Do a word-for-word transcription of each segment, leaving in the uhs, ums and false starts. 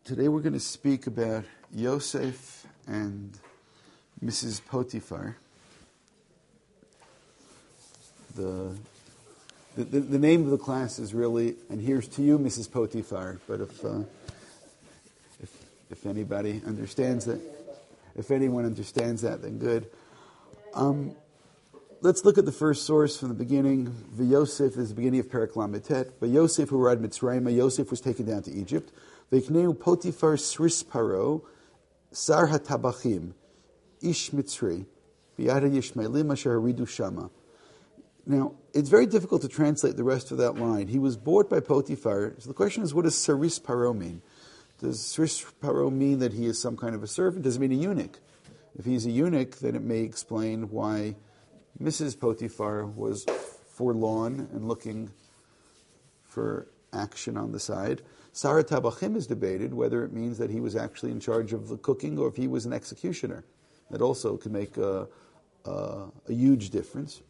Today we're going to speak about Yosef and Missus Potiphar. The, the the the name of the class is really, and here's to you, Missus Potiphar. But if uh, if if anybody understands that, if anyone understands that, then good. Um, let's look at the first source from the beginning. V'Yosef is the beginning of Perek Lamed Tet. V'Yosef who arrived Mitzrayim. Yosef was taken down to Egypt. V'Ikneu Potiphar Sris Paro, Sar HaTabachim, Ish Mitzri, V'Yada Yishmaelim Asher Haridu Shama. Now, it's very difficult to translate the rest of that line. He was bought by Potiphar. So the question is, what does Saris Paro mean? Does Saris Paro mean that he is some kind of a servant? Does it mean a eunuch? If he's a eunuch, then it may explain why Missus Potiphar was forlorn and looking for action on the side. Sarah Tabachim is debated whether it means that he was actually in charge of the cooking or if he was an executioner. That also can make a, a, a huge difference.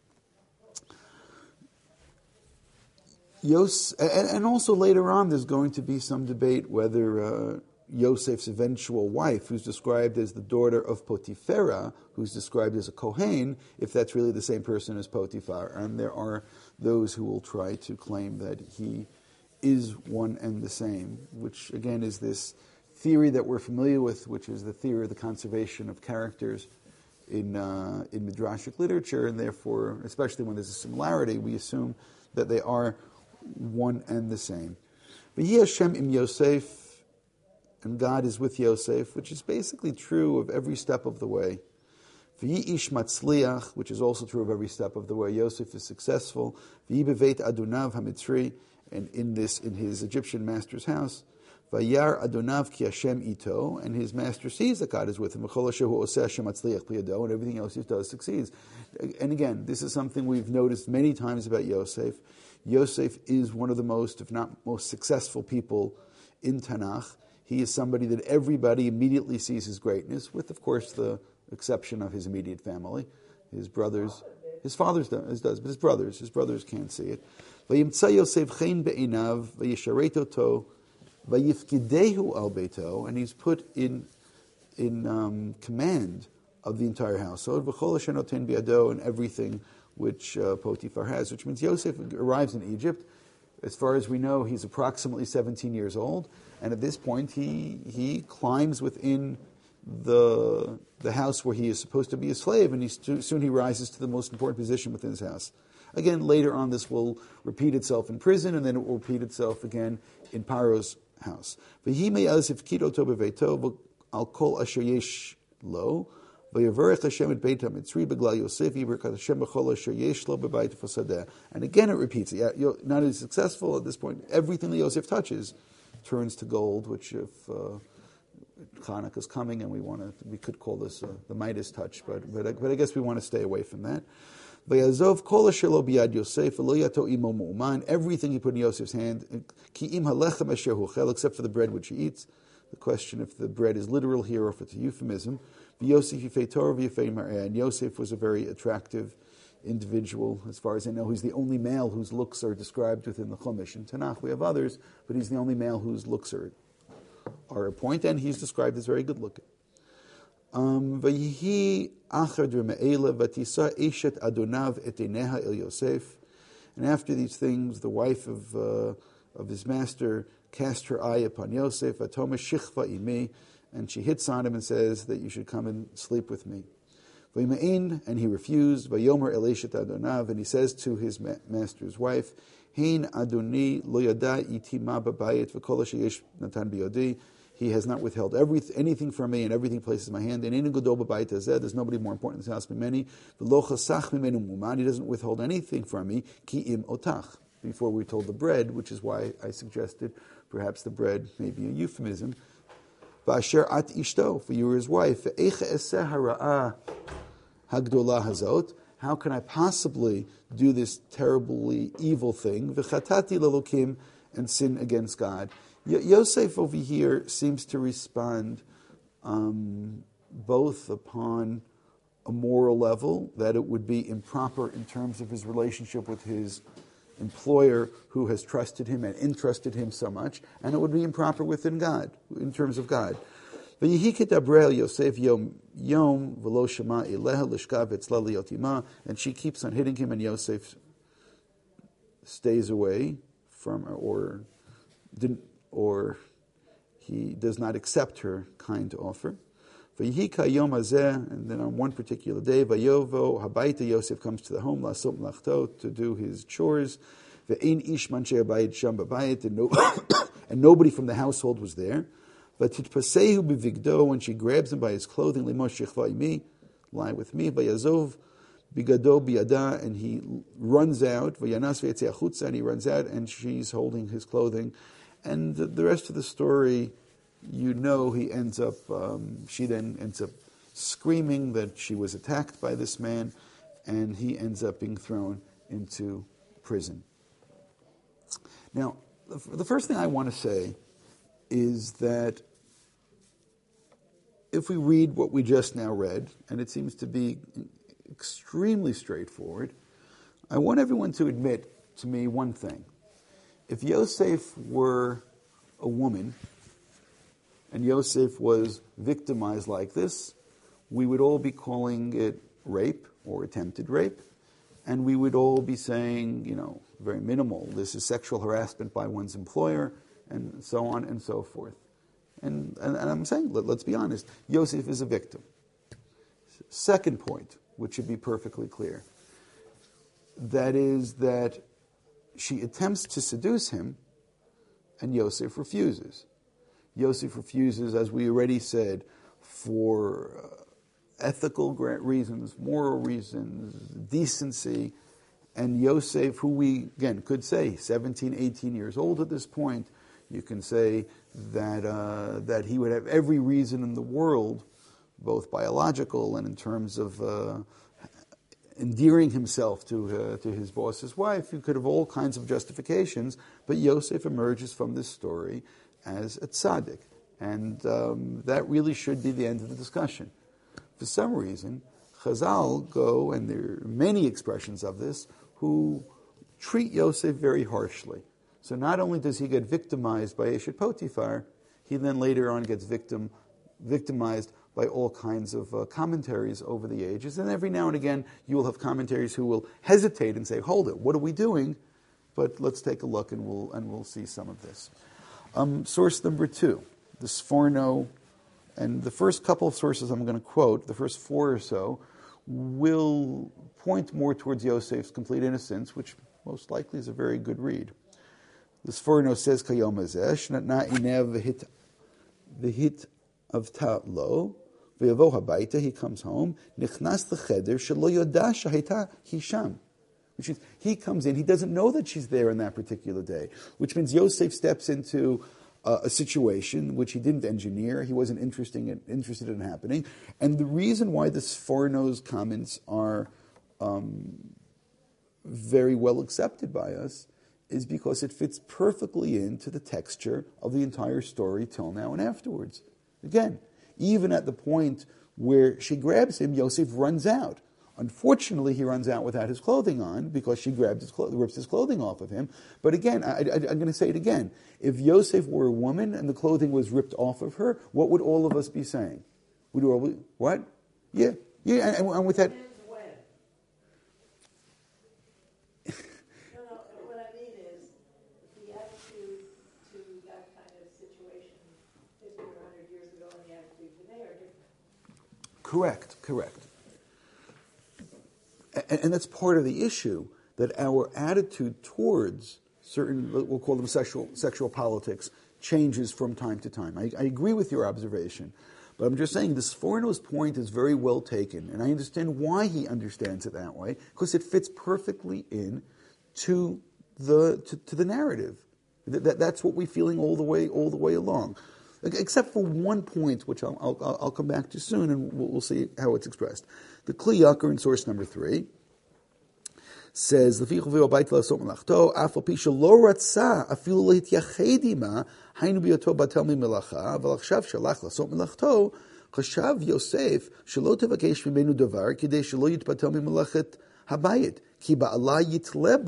Yos, and, and also later on there's going to be some debate whether uh, Yosef's eventual wife, who's described as the daughter of Potiphera, who's described as a Kohen, if that's really the same person as Potiphar. And there are those who will try to claim that he is one and the same, which again is this theory that we're familiar with, which is the theory of the conservation of characters in uh, in Midrashic literature, and therefore, especially when there's a similarity, we assume that they are one and the same. V'yi Hashem im Yosef, and God is with Yosef, which is basically true of every step of the way. V'yi ish matzliach, which is also true of every step of the way. Yosef is successful. V'yi beveit adunav hamitzri, and in this, in his Egyptian master's house, Vayar Adonav ki Hashem ito, and his master sees that God is with him. And everything else he does succeeds. And again, this is something we've noticed many times about Yosef. Yosef is one of the most, if not most successful people in Tanakh. He is somebody that everybody immediately sees his greatness, with, of course, the exception of his immediate family. His brothers, his father does, does, but his brothers, his brothers can't see it. Vayimtza Yosef chen be'inav, vayisharet oto, vayifkidehu al beito, and he's put in in um, command of the entire household. V'chol asher noten biado, and everything which uh, Potiphar has, which means Yosef arrives in Egypt. As far as we know, he's approximately seventeen years old, and at this point, he he climbs within the the house where he is supposed to be a slave, and he st- soon he rises to the most important position within his house. Again, later on, this will repeat itself in prison, and then it will repeat itself again in Paro's house. I'll call Asher Yesh Lo. And again, it repeats it. You're not as successful at this point. Everything that Yosef touches turns to gold, which if uh, Hanukkah is coming, and we want to, we could call this uh, the Midas touch, but, but but I guess we want to stay away from that. Vayazov kol asher lo biyad Yosef v'lo yato imo mu'uman. Everything he put in Yosef's hand, ki im halechem asher huchel, except for the bread which he eats. The question if the bread is literal here or if it's a euphemism. V'Yosef yifei Torah v'yifei mar'eh. And Yosef was a very attractive individual. As far as I know, he's the only male whose looks are described within the Chumash. In Tanakh we have others, but he's the only male whose looks are are a point, and he's described as very good looking. Um, Vayihi achad reme'ela vatisa eshet adonav et eineha el Yosef. And after these things, the wife of uh, of his master cast her eye upon Yosef. Atoma shichva imi, and she hits on him and says that you should come and sleep with me. Vayimein, and he refused. Vayomer el eshet adonav, and he says to his ma- master's wife, Hein adoni lo yada iti ma babayit v'kol asher yesh natan biyodi. He has not withheld every, anything from me, and everything places my hand. And there's nobody more important in this house than many. He doesn't withhold anything from me. Ki im otach. Before we told the bread, which is why I suggested perhaps the bread may be a euphemism. V'asher at ishto, for you are his wife. How can I possibly do this terribly evil thing? V'chatati lelokim, and sin against God. Yosef over here seems to respond um, both upon a moral level, that it would be improper in terms of his relationship with his employer who has trusted him and entrusted him so much, and it would be improper within God, in terms of God. Yosef yom yom v'lo shema eleha lishkav etzla liot ima, and she keeps on hitting him, and Yosef stays away from her, or didn't, or he does not accept her kind offer. V'yihika yom hazeh, and then on one particular day, vayovo habayta, Yosef comes to the home, lasot melachto, to do his chores. Ve'ein ish manshei habayit sham babayit, and no, and nobody from the household was there. But titpasehu bivigdo, when she grabs him by his clothing, limosh shechva imi, lie with me, vayazov bigado biyada, and he runs out, vayanas ve'etzei achutza, and he runs out, and she's holding his clothing. And the, the rest of the story, you know, he ends up, um, she then ends up screaming that she was attacked by this man, and he ends up being thrown into prison. Now, the, the first thing I want to say is that if we read what we just now read, and it seems to be extremely straightforward, I want everyone to admit to me one thing. If Yosef were a woman, and Yosef was victimized like this, we would all be calling it rape or attempted rape, and we would all be saying, you know, very minimal, this is sexual harassment by one's employer, and so on and so forth. And, and, and I'm saying, let, let's be honest, Yosef is a victim. Second point, which should be perfectly clear, that is that she attempts to seduce him, and Yosef refuses. Yosef refuses, as we already said, for uh, ethical reasons, moral reasons, decency, and Yosef, who we, again, could say seventeen, eighteen years old at this point, you can say that uh, that he would have every reason in the world, both biological and in terms of uh, endearing himself to uh, to his boss's wife. He could have all kinds of justifications, but Yosef emerges from this story as a tzaddik, and um, that really should be the end of the discussion. For some reason, Chazal go, and there are many expressions of this, who treat Yosef very harshly. So not only does he get victimized by Eshet Potiphar, he then later on gets victim, victimized by all kinds of uh, commentaries over the ages. And every now and again, you will have commentaries who will hesitate and say, hold it, what are we doing? But let's take a look and we'll, and we'll see some of this. Um, source number two, the Sforno, and the first couple of sources I'm going to quote, the first four or so, will point more towards Yosef's complete innocence, which most likely is a very good read. The Sforno says, Kayom hazeh, shnatna inev v'hit, v'hit avta lo, v'yavo habayta, he comes home, nichnas l'cheder, shelo yoda shahita hisham. Which means he comes in, he doesn't know that she's there on that particular day, which means Yosef steps into uh, a situation which he didn't engineer, he wasn't interesting in, interested in happening. And the reason why the Sforno's comments are um, very well accepted by us is because it fits perfectly into the texture of the entire story till now and afterwards. Again, even at the point where she grabs him, Yosef runs out. Unfortunately, he runs out without his clothing on because she grabs his clo- rips his clothing off of him. But again, I, I, I'm going to say it again. If Yosef were a woman and the clothing was ripped off of her, what would all of us be saying? Would we all, what? Yeah, yeah, and, and with that... Correct, correct. And, and that's part of the issue, that our attitude towards certain, we'll call them sexual sexual politics, changes from time to time. I, I agree with your observation, but I'm just saying this Sforno's point is very well taken, and I understand why he understands it that way, because it fits perfectly in to the to, to the narrative. That, that, that's what we're feeling all the way all the way along. Except for one point, which I'll, I'll, I'll come back to soon, and we'll, we'll see how it's expressed. The Kli Yakar in source number three says, "Lefichu v'obayit la'asot melachto, af al pi shelo ratza afilu lehityached ima, haynu biyoto batel mimelacha, v'lachshav shalach la'asot melachto, chashav Yosef shelo tevakesh mimenu davar, kidei shelo yitbatel mimelachet habayit, ki ba'ala yitleba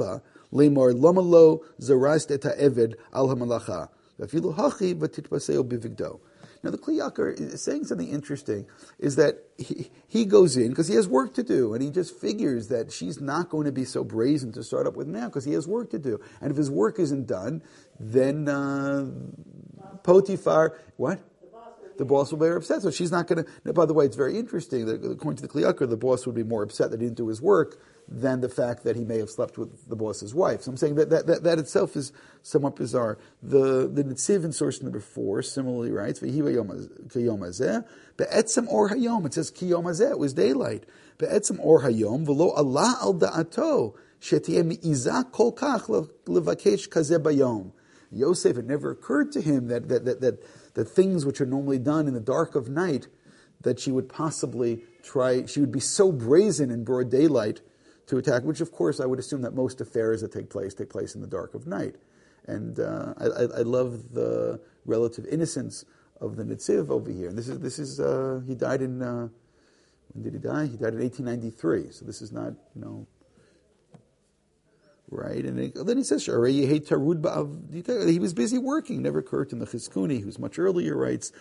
Lemor lomalo zarast et ha'eved al hamalacha. V'afilu hachi v'titpaseo bivigdo. Now the Kli Yakar is saying something interesting, is that he, he goes in because he has work to do, and he just figures that she's not going to be so brazen to start up with now because he has work to do. And if his work isn't done, then uh, Potiphar, what? The boss will be very upset. So she's not going to, by the way, it's very interesting that according to the Kli Yakar, the boss would be more upset that he didn't do his work than the fact that he may have slept with the boss's wife. So I'm saying that that, that, that itself is somewhat bizarre. The the Netziv in source number four similarly writes, V'hi kayom hazeh, be'etzem or hayom. It says kiyom hazeh, it was daylight. Be'etzem or hayom, v'lo Allah al da'ato, shetiyeh mi'izah kol kach levakesh kazeh bayom. Yosef, it never occurred to him that that, that that that things which are normally done in the dark of night, that she would possibly try, she would be so brazen in broad daylight to attack, which of course I would assume that most affairs that take place take place in the dark of night. And uh, I, I, I love the relative innocence of the Netziv over here. And this is, this is uh, he died in, uh, when did he die? He died in eighteen ninety-three. So this is not, you know, right? And it, then he says, he was busy working. Never occurred to the Chizkuni, who's much earlier, writes,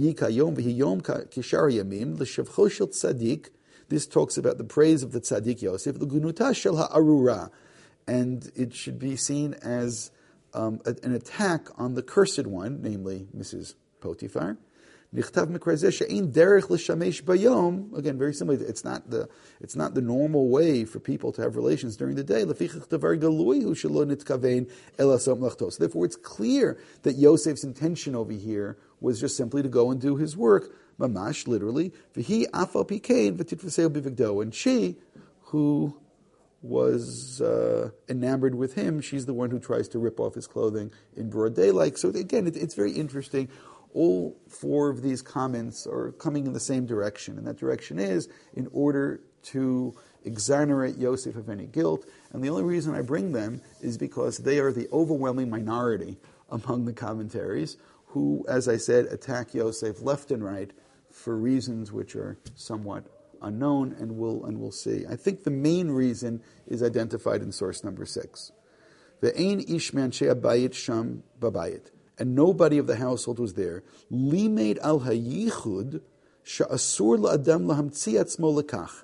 this talks about the praise of the tzaddik Yosef, the gunuta shel ha'arura, and it should be seen as um, a, an attack on the cursed one, namely Missus Potiphar. Nichtav mikrazeh she'ein derech l'shamesh bayom. Again, very similar. It's not the it's not the normal way for people to have relations during the day. Lefichach davar galui hu shelo nitkavein el asom lachtos. So therefore, it's clear that Yosef's intention over here was just simply to go and do his work. Mamash, literally, v'hi afal pikein v'titfaseo bivigdo, and she, who was uh, enamored with him, she's the one who tries to rip off his clothing in broad daylight. So again, it, it's very interesting. All four of these comments are coming in the same direction, and that direction is in order to exonerate Yosef of any guilt. And the only reason I bring them is because they are the overwhelming minority among the commentaries who, as I said, attack Yosef left and right for reasons which are somewhat unknown, and we'll, and we'll see. I think the main reason is identified in source number six. Ve'ein ish me'anshei habayit sham babayit. And nobody of the household was there. Limeid al hayichud she'asur la'adam lahamtzi atzmo lekach.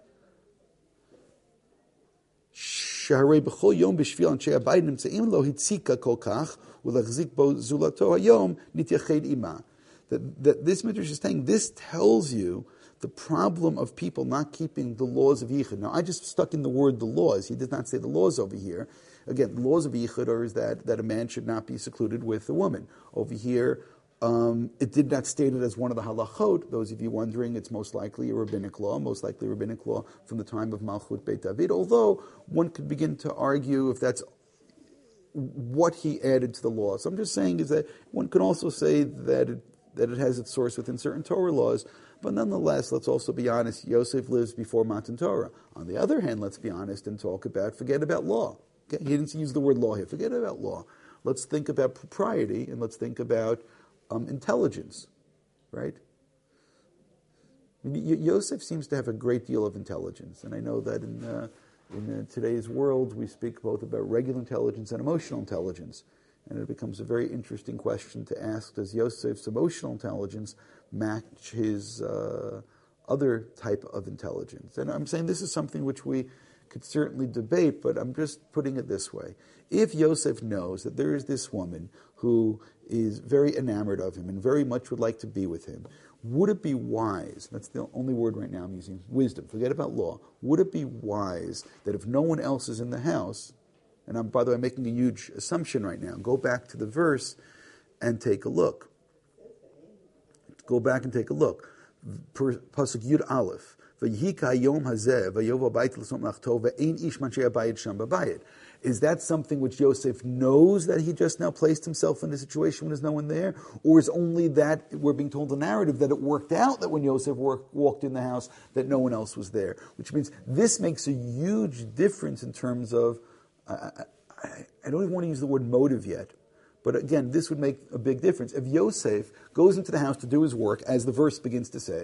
Sheharei b'chol yom b'shvil anshei habayit nimtzeim lo hitzika kol kach u'lachzik bo zulato hayom nityached ima. That, that this midrash is saying, this tells you the problem of people not keeping the laws of Yichud. Now, I just stuck in the word the laws. He did not say the laws over here. Again, the laws of Yichud are is that, that a man should not be secluded with a woman. Over here, um, it did not state it as one of the halachot. Those of you wondering, it's most likely a rabbinic law, most likely a rabbinic law from the time of Malchut Beit David, although one could begin to argue if that's what he added to the law. So I'm just saying is that one can also say that it, that it has its source within certain Torah laws. But nonetheless, let's also be honest, Yosef lives before Matan Torah. On the other hand, let's be honest and talk about, forget about law. Okay? He didn't use the word law here. Forget about law. Let's think about propriety, and let's think about um, intelligence, right? I mean, y- Yosef seems to have a great deal of intelligence, and I know that in, uh, in uh, today's world, we speak both about regular intelligence and emotional intelligence. And it becomes a very interesting question to ask, does Yosef's emotional intelligence match his uh, other type of intelligence? And I'm saying this is something which we could certainly debate, but I'm just putting it this way. If Yosef knows that there is this woman who is very enamored of him and very much would like to be with him, would it be wise, that's the only word right now I'm using, wisdom, forget about law, would it be wise that if no one else is in the house, and I'm, by the way, making a huge assumption right now. Go back to the verse and take a look. Go back and take a look. Pasuk Yud Aleph. V'yihika hayom hazeh v'yovo bayit l'som lachto v'ein ish manshei habayit sham babayit. Is that something which Yosef knows that he just now placed himself in a situation when there's no one there? Or is only that, we're being told the narrative, that it worked out that when Yosef work, walked in the house that no one else was there? Which means this makes a huge difference in terms of, I, I, I don't even want to use the word motive yet, but again, this would make a big difference. If Yosef goes into the house to do his work, as the verse begins to say,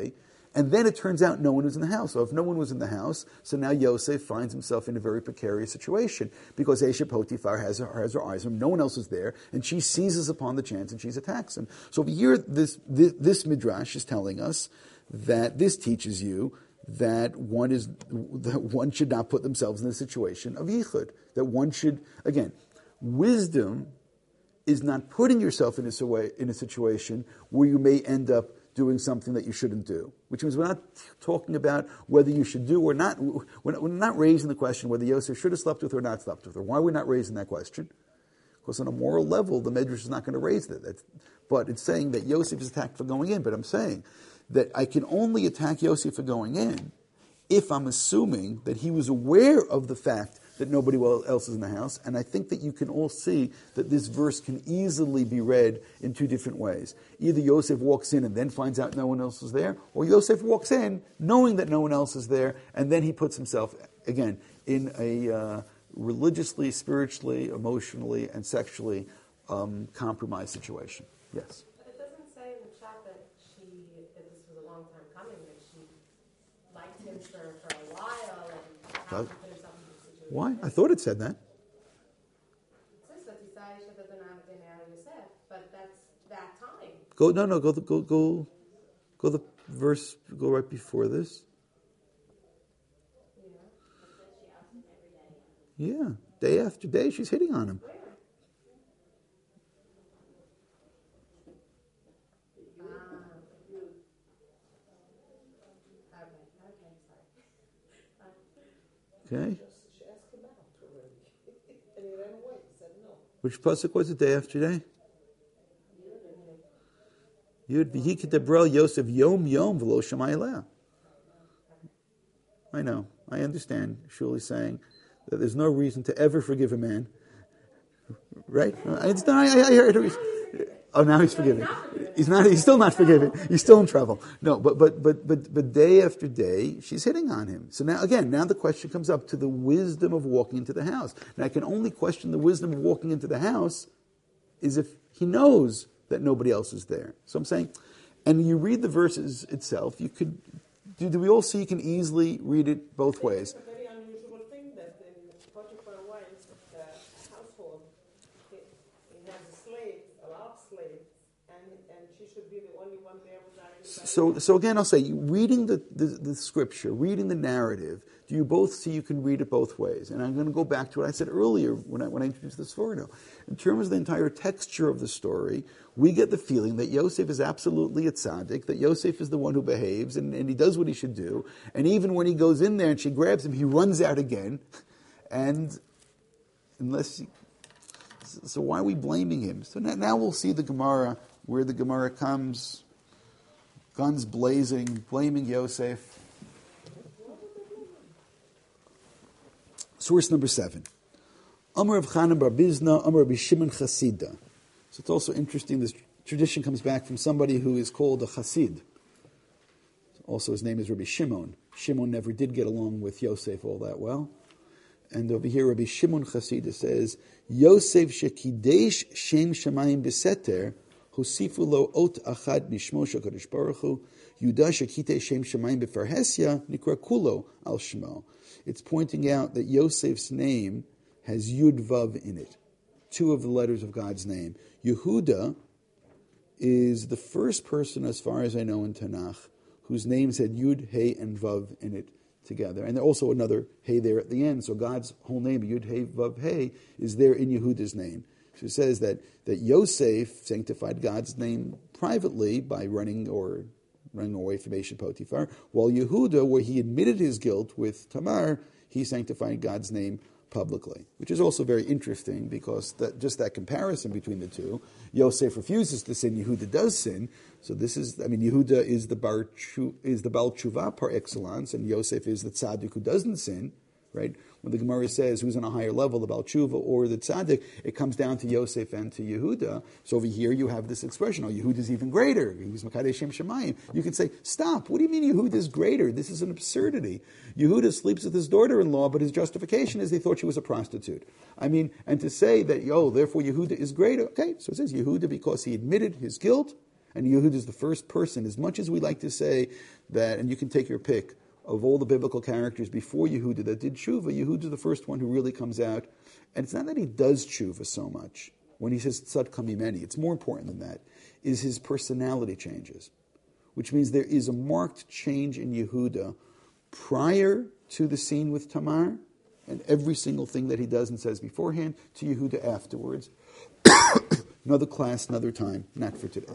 And then it turns out no one was in the house. So if no one was in the house, so now Yosef finds himself in a very precarious situation because Eshet Potiphar has her, has her eyes on him. No one else is there, and she seizes upon the chance and she attacks him. So over here, this, this, this midrash is telling us that this teaches you that one is that one should not put themselves in the situation of yichud. That one should, again, wisdom is not putting yourself in a, in a situation where you may end up doing something that you shouldn't do. Which means we're not talking about whether you should do or not. We're not raising the question whether Yosef should have slept with her or not slept with her. Why are we not raising that question? Because on a moral level, the Medrash is not going to raise that. That's, but it's saying that Yosef is attacked for going in. But I'm saying that I can only attack Yosef for going in if I'm assuming that he was aware of the fact that nobody else is in the house. And I think that you can all see that this verse can easily be read in two different ways. Either Yosef walks in and then finds out no one else is there, or Yosef walks in knowing that no one else is there, and then he puts himself, again, in a uh, religiously, spiritually, emotionally, and sexually um, compromised situation. Yes? But it doesn't say in the chat that she, that this was a long time coming, that she liked him for, for a while and how to put herself in the situation. Why? I thought it said that. It says that Isaiah should have done everything out of Yosef, but that's that time. Go no no go the, go go go the verse go right before this. Yeah. Yeah, day after day she's hitting on him. Where? Ah. Okay, okay, sorry. Okay. She asked him out already. And he ran away. He said no. Which pasuk was it? Day after day. Yud v'hi k'debrel Yosef yom yom v'lo shamay leah. I know. I understand. Shuli's saying that there's no reason to ever forgive a man. Right? It's not, I, I heard it. Oh, now he's forgiving. He's not. He's still not forgiving. He's still in trouble. No, but but but but but day after day, she's hitting on him. So now again, now the question comes up to the wisdom of walking into the house. Now I can only question the wisdom of walking into the house is if he knows that nobody else is there. So I'm saying, and you read the verses itself. You could. Do, do we all see? You can easily read it both ways. It's a very unusual thing that in Potiphar's wife's uh, household, he, he has a slave, a lot of slaves, and and she should be the only one there without anybody. So, so again, I'll say, reading the, the, the scripture, reading the narrative, do you both see you can read it both ways? And I'm going to go back to what I said earlier when I, when I introduced the story now. In terms of the entire texture of the story, we get the feeling that Yosef is absolutely a tzaddik, that Yosef is the one who behaves, and, and he does what he should do. And even when he goes in there and she grabs him, he runs out again. And unless he, so why are we blaming him? So now, now we'll see the Gemara, where the Gemara comes, guns blazing, blaming Yosef. Source number seven. Amar of Chanan bar Bizna, Amar Rabbi Shimon Chasida. So it's also interesting, this tradition comes back from somebody who is called a Chasid. Also his name is Rabbi Shimon. Shimon never did get along with Yosef all that well. And over here Rabbi Shimon Chasida says, Yosef shekidesh shem shamayim beseter, hosifu lo ot achad mishmo shakadosh baruch hu, Yudah shekite shem shamayim befarhesia, nikra kulo al shmo. It's pointing out that Yosef's name has Yud Vav in it, two of the letters of God's name. Yehuda is the first person, as far as I know, in Tanakh, whose names had Yud, Hey, and Vav in it together. And there's also another Hey there at the end, so God's whole name, Yud, Hey, Vav, Hey, is there in Yehuda's name. So it says that, that Yosef sanctified God's name privately by running or running away from Eshet Potiphar, while Yehuda, where he admitted his guilt with Tamar, he sanctified God's name publicly, which is also very interesting because that, just that comparison between the two, Yosef refuses to sin, Yehuda does sin. So this is, I mean, Yehuda is the bar is the Baal Tshuva par excellence, and Yosef is the tzaddik who doesn't sin, right? When the Gemara says who's on a higher level, the Baal Tshuva or the tzaddik, it comes down to Yosef and to Yehuda. So over here you have this expression, oh, Yehuda's even greater. He's Makadesh Shem Shemayim. You can say, stop, what do you mean Yehuda's greater? This is an absurdity. Yehuda sleeps with his daughter-in-law, but his justification is they thought she was a prostitute. I mean, and to say that, oh, therefore Yehuda is greater, okay, so it says Yehuda because he admitted his guilt, And Yehuda is the first person, as much as we like to say that, and you can take your pick, of all the biblical characters before Yehuda that did tshuva, Yehuda is the first one who really comes out. And it's not that he does tshuva so much. When he says tzadka mimeni, it's more important than that, is his personality changes. Which means there is a marked change in Yehuda prior to the scene with Tamar, and every single thing that he does and says beforehand, to Yehuda afterwards. Another class, another time, not for today.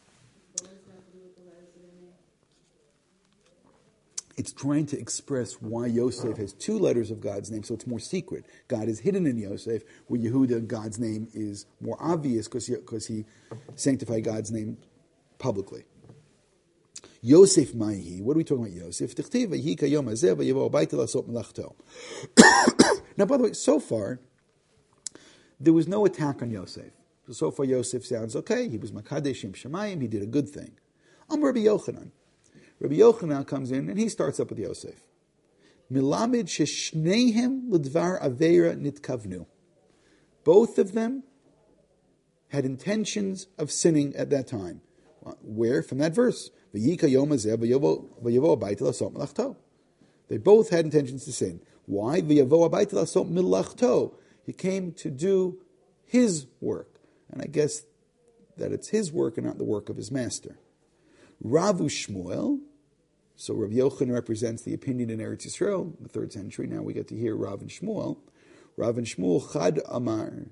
It's trying to express why Yosef has two letters of God's name, so it's more secret. God is hidden in Yosef, where Yehuda, God's name is more obvious because he, because he sanctified God's name publicly. Yosef Maihi, what are we talking about Yosef? Now, by the way, so far, there was no attack on Yosef. So, so far, Yosef sounds okay. He was Makadeshim Shemayim. He did a good thing. I'm Rabbi Yochanan. Rabbi Yochanan comes in and he starts up with Yosef. Milamid sheshnehem l'dvar aveira nitkavnu. Both of them had intentions of sinning at that time. Where? From that verse. They both had intentions to sin. Why? He came to do his work. And I guess that it's his work and not the work of his master. Ravu Shmuel, so Rav Yochanan represents the opinion in Eretz Yisrael, the third century. Now we get to hear Rav and Shmuel. Rav and Shmuel Chad Amar,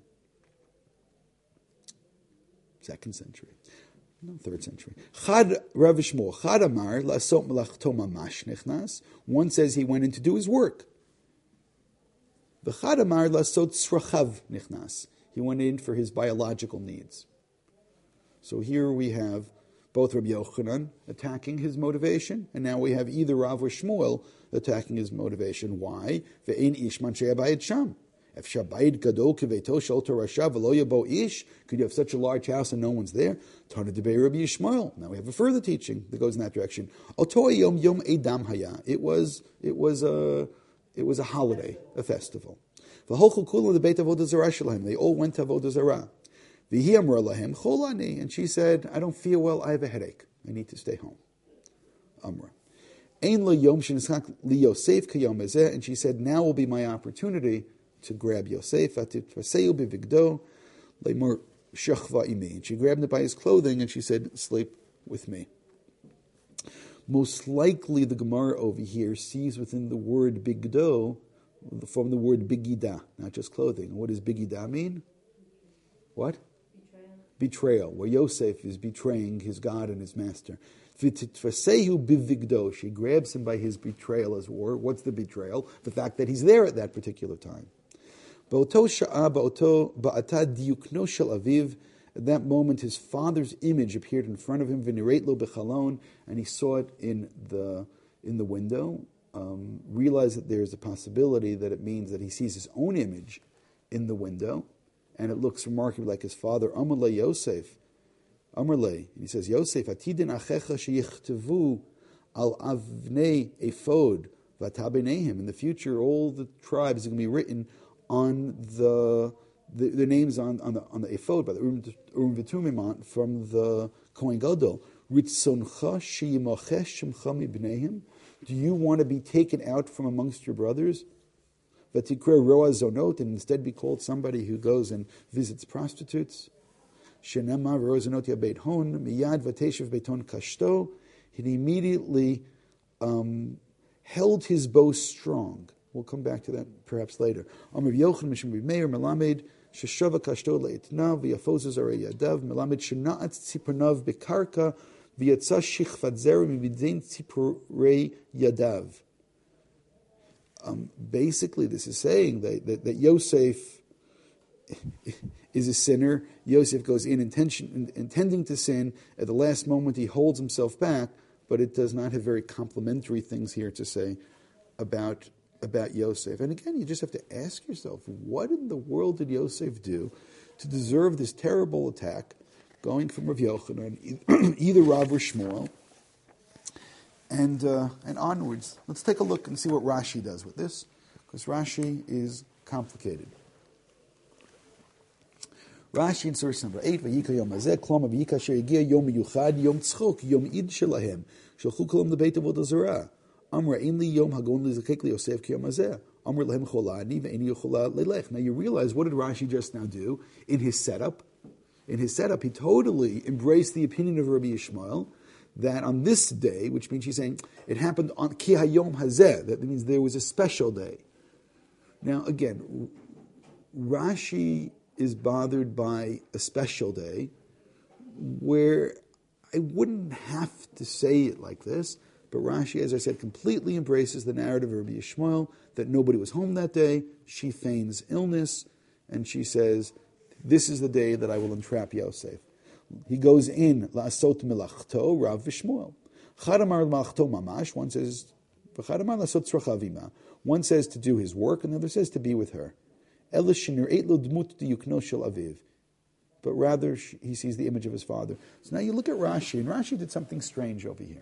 second century. No, third century. Chad Rav Shmuel Chad Amar Lasot Melachto Mamash Nichnas. One says he went in to do his work. The Chad Amar Lasot Tzrachav Nichnas. He went in for his biological needs. So here we have both Rabbi Yochanan attacking his motivation, and now we have either Rav or Shmuel attacking his motivation. Why? Ve'ein ish man she'abayit sham. If shabayit gadol kiveito shelter rashav v'lo yabo ish, could you have such a large house and no one's there? Tana debei Rabbi Yishmael. Now we have a further teaching that goes in that direction. Oto yom yom edam haya. It was it was a it was a holiday, a festival. V'holchu kulam the beit avodah zarah shalhem. They all went to avodah zarah. And she said, I don't feel well, I have a headache. I need to stay home. Amra. And she said, now will be my opportunity to grab Yosef. And she grabbed him by his clothing and she said, sleep with me. Most likely the Gemara over here sees within the word bigdo, from the word bigida, not just clothing. What does bigida mean? What? Betrayal, where Yosef is betraying his God and his master. She grabs him by his betrayal as war. What's the betrayal? The fact that he's there at that particular time. At that moment, his father's image appeared in front of him, and he saw it in the in the window. Um, realized that there's a possibility that it means that he sees his own image in the window. And it looks remarkably like his father, Amalei Yosef. Amalei. He says, Yosef, Atidin achecha sheyichtavu al avnei ephod v'atabenehim. In the future, all the tribes are going to be written on the the, the names on, on the on the ephod by the Urim V'Tumim from the Kohen Gadol. Ritzoncha sheyimachesh shemcha mibnehim. Do you want to be taken out from amongst your brothers? V'tikra roa zonot, and instead be called somebody who goes and visits prostitutes. Shenema roa zonot yabeit hon miyad v'teshev beiton kashto. He immediately um, held his bow strong. We'll come back to that perhaps later. Amar Yochanan mishum Meir melamed sheshava kashto leitnav v'yafozes arei yadav melamed shenaat tzipanav bekarka v'yatza shichvat zerim v'yidein tzipurei yadav. Um, basically, this is saying that, that, that Yosef is a sinner. Yosef goes in intention, intending to sin. At the last moment, he holds himself back, but it does not have very complimentary things here to say about, about Yosef. And again, you just have to ask yourself, what in the world did Yosef do to deserve this terrible attack going from Rav Yochanan, either Rav or Shmuel? And uh, and onwards, let's take a look and see what Rashi does with this, because Rashi is complicated. Rashi in source number eight, Vayika Yom Hazeh, Kloma Vayika Asher Yagia Yom Miyuchad, Yom Tzchok, Yom Id Shelahem, Shalchu Kolam Lebeit Avodah Zarah. Amra Einli Yom Hagon Lizakek Yosef Ki Yom Hazeh. Amra Lehem Cholani Ve'eni Yochola Lelech. Now you realize, what did Rashi just now do in his setup? In his setup, he totally embraced the opinion of Rabbi Yishmael that on this day, which means he's saying it happened on Ki Hayom Hazeh, that means there was a special day. Now again, Rashi is bothered by a special day where I wouldn't have to say it like this, but Rashi, as I said, completely embraces the narrative of Rabbi Yishmael that nobody was home that day. She feigns illness, and she says, this is the day that I will entrap Yosef. He goes in, la'asot melachto, Rav v'Shmuel. Chadamar melachto mamash, one says, v'chadamar la'asot tzrachavima. One says to do his work, and the other says to be with her. But rather, he sees the image of his father. So now you look at Rashi, and Rashi did something strange over here.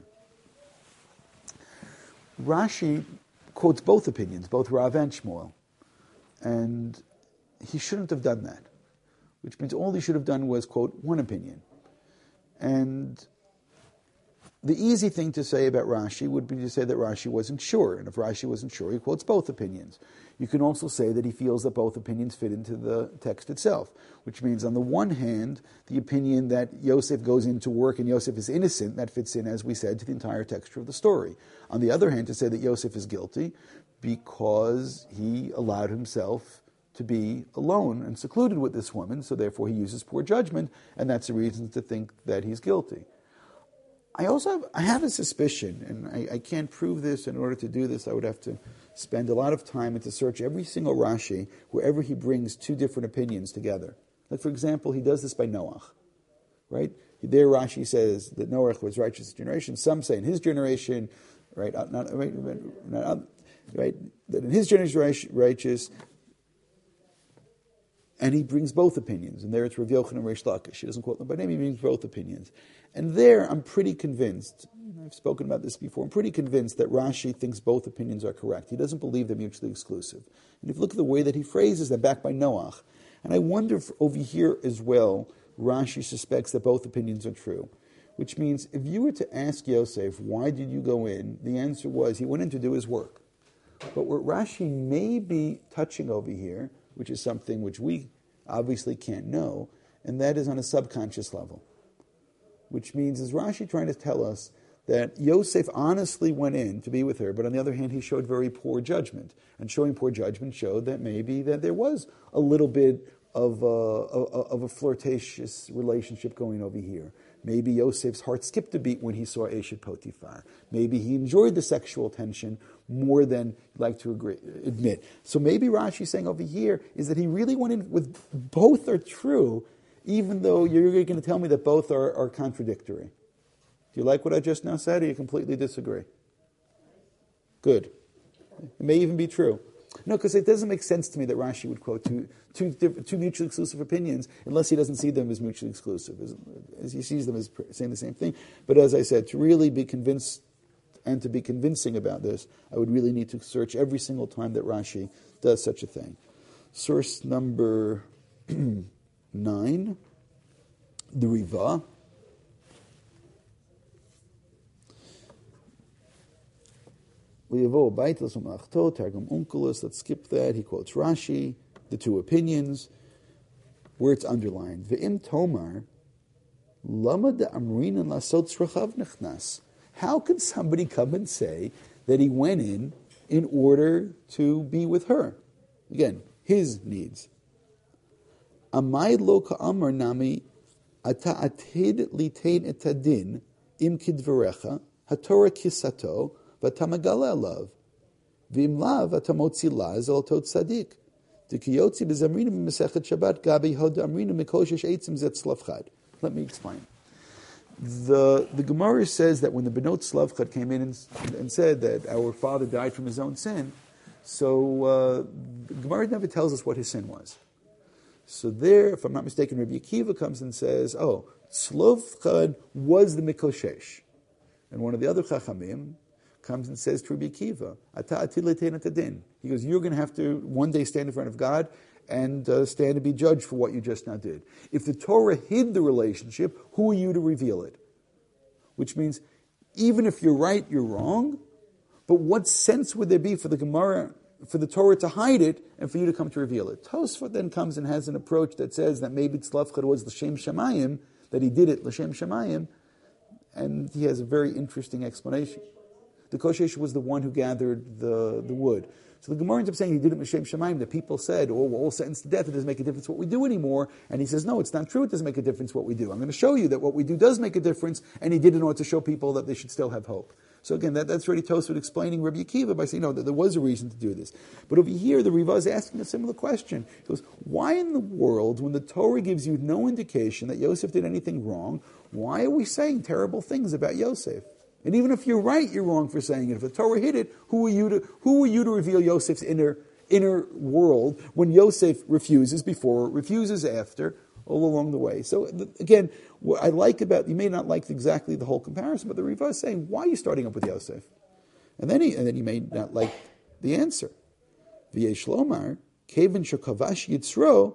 Rashi quotes both opinions, both Rav and Shmuel. And he shouldn't have done that. Which means all he should have done was quote one opinion. And the easy thing to say about Rashi would be to say that Rashi wasn't sure. And if Rashi wasn't sure, he quotes both opinions. You can also say that he feels that both opinions fit into the text itself, which means on the one hand, the opinion that Yosef goes into work and Yosef is innocent, that fits in, as we said, to the entire texture of the story. On the other hand, to say that Yosef is guilty because he allowed himself to be alone and secluded with this woman, so therefore he uses poor judgment, and that's a reason to think that he's guilty. I also have, I have a suspicion, and I, I can't prove this. In order to do this, I would have to spend a lot of time and to search every single Rashi wherever he brings two different opinions together. Like, for example, he does this by Noach, right? There Rashi says that Noach was righteous generation. Some say in his generation, right, not, right, not, right that in his generation righteous, and he brings both opinions. And there it's Rav Yochanan and Reish Lakish. He doesn't quote them by name, he brings both opinions. And there I'm pretty convinced, I've spoken about this before, I'm pretty convinced that Rashi thinks both opinions are correct. He doesn't believe they're mutually exclusive. And if you look at the way that he phrases them, back by Noach, and I wonder if over here as well, Rashi suspects that both opinions are true. Which means if you were to ask Yosef, why did you go in? The answer was, he went in to do his work. But what Rashi may be touching over here, which is something which we obviously can't know, and that is on a subconscious level. Which means, is Rashi trying to tell us that Yosef honestly went in to be with her, but on the other hand, he showed very poor judgment. And showing poor judgment showed that maybe that there was a little bit of a, of a flirtatious relationship going over here. Maybe Yosef's heart skipped a beat when he saw Eshet Potiphar. Maybe he enjoyed the sexual tension more than he'd like to agree, admit. So maybe Rashi's saying over here is that he really went in with both are true, even though you're going to tell me that both are, are contradictory. Do you like what I just now said, or you completely disagree? Good. It may even be true. No, because it doesn't make sense to me that Rashi would quote two, two, two mutually exclusive opinions unless he doesn't see them as mutually exclusive, as, as he sees them as saying the same thing. But as I said, to really be convinced and to be convincing about this, I would really need to search every single time that Rashi does such a thing. Source number nine, the Riva. Let's skip that. He quotes Rashi, the two opinions, where it's underlined. Ve'im tomar, lama de amrina lasot tzrachav nechnas. How can somebody come and say that he went in in order to be with her? Again, his needs. Amay lo ka'amar nami ata atid litain etadin im kidvarecha hatorah kisato v'tamagala alav v'im lav atamotzi laz al tot tzadik d'kiyotzi b'zamrina b'mesechet Shabbat gabi hod amrina mikoshesh eitzim zet slavchad. Let me explain. The the Gemara says that when the Benot Slavchad came in and, and said that our father died from his own sin, so uh, the Gemara never tells us what his sin was. So there, if I'm not mistaken, Rabbi Akiva comes and says, oh, Slavchad was the Mikoshesh. And one of the other Chachamim comes and says to Rabbi Akiva, Ata atil letein atadin. He goes, you're going to have to one day stand in front of God and uh, stand to be judged for what you just now did. If the Torah hid the relationship, who are you to reveal it? Which means, even if you're right, you're wrong. But what sense would there be for the Gemara, for the Torah to hide it, and for you to come to reveal it? Tosfot then comes and has an approach that says that maybe Tzlafchad was l'shem shamayim, that he did it l'shem shamayim, and he has a very interesting explanation. The Koshesh was the one who gathered the, the wood. So the Gemara ends up saying he did it l'shem shamayim. The people said, oh, we're all sentenced to death, it doesn't make a difference what we do anymore. And he says, no, it's not true, it doesn't make a difference what we do. I'm going to show you that what we do does make a difference, and he did it in order to show people that they should still have hope. So again, that, that's already Tosfot explaining Rabbi Akiva by saying, no, that there was a reason to do this. But over here, the Riva is asking a similar question. He goes, why in the world, when the Torah gives you no indication that Yosef did anything wrong, why are we saying terrible things about Yosef? And even if you're right, you're wrong for saying it. If the Torah hid it, who are you to, who are you to reveal Yosef's inner, inner world when Yosef refuses before, refuses after, all along the way? So again, what I like about, you may not like exactly the whole comparison, but the Riva is saying, why are you starting up with Yosef? And then he, and then you may not like the answer. V'yesh lomar, kevin shekavash yitzro,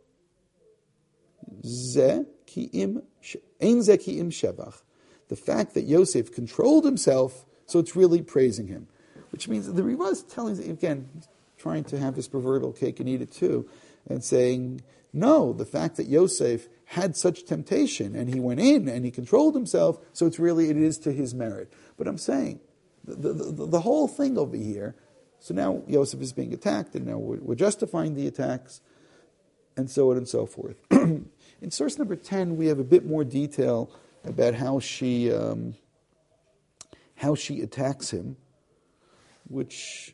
ze ki im, ein ze ki im shevach. The fact that Yosef controlled himself, so it's really praising him. Which means the Riva is telling, again, trying to have this proverbial cake and eat it too, and saying, no, the fact that Yosef had such temptation and he went in and he controlled himself, so it's really, it is to his merit. But I'm saying, the, the, the whole thing over here, so now Yosef is being attacked and now we're, we're justifying the attacks and so on and so forth. In source number ten, we have a bit more detail about how she um, how she attacks him, which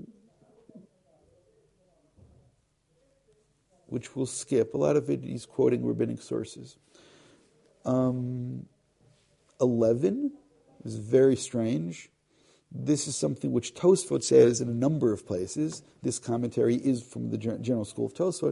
which we'll skip. A lot of it he's quoting rabbinic sources. Um, eleven is very strange. This is something which Tosfot says in a number of places. This commentary is from the General School of Tosfot.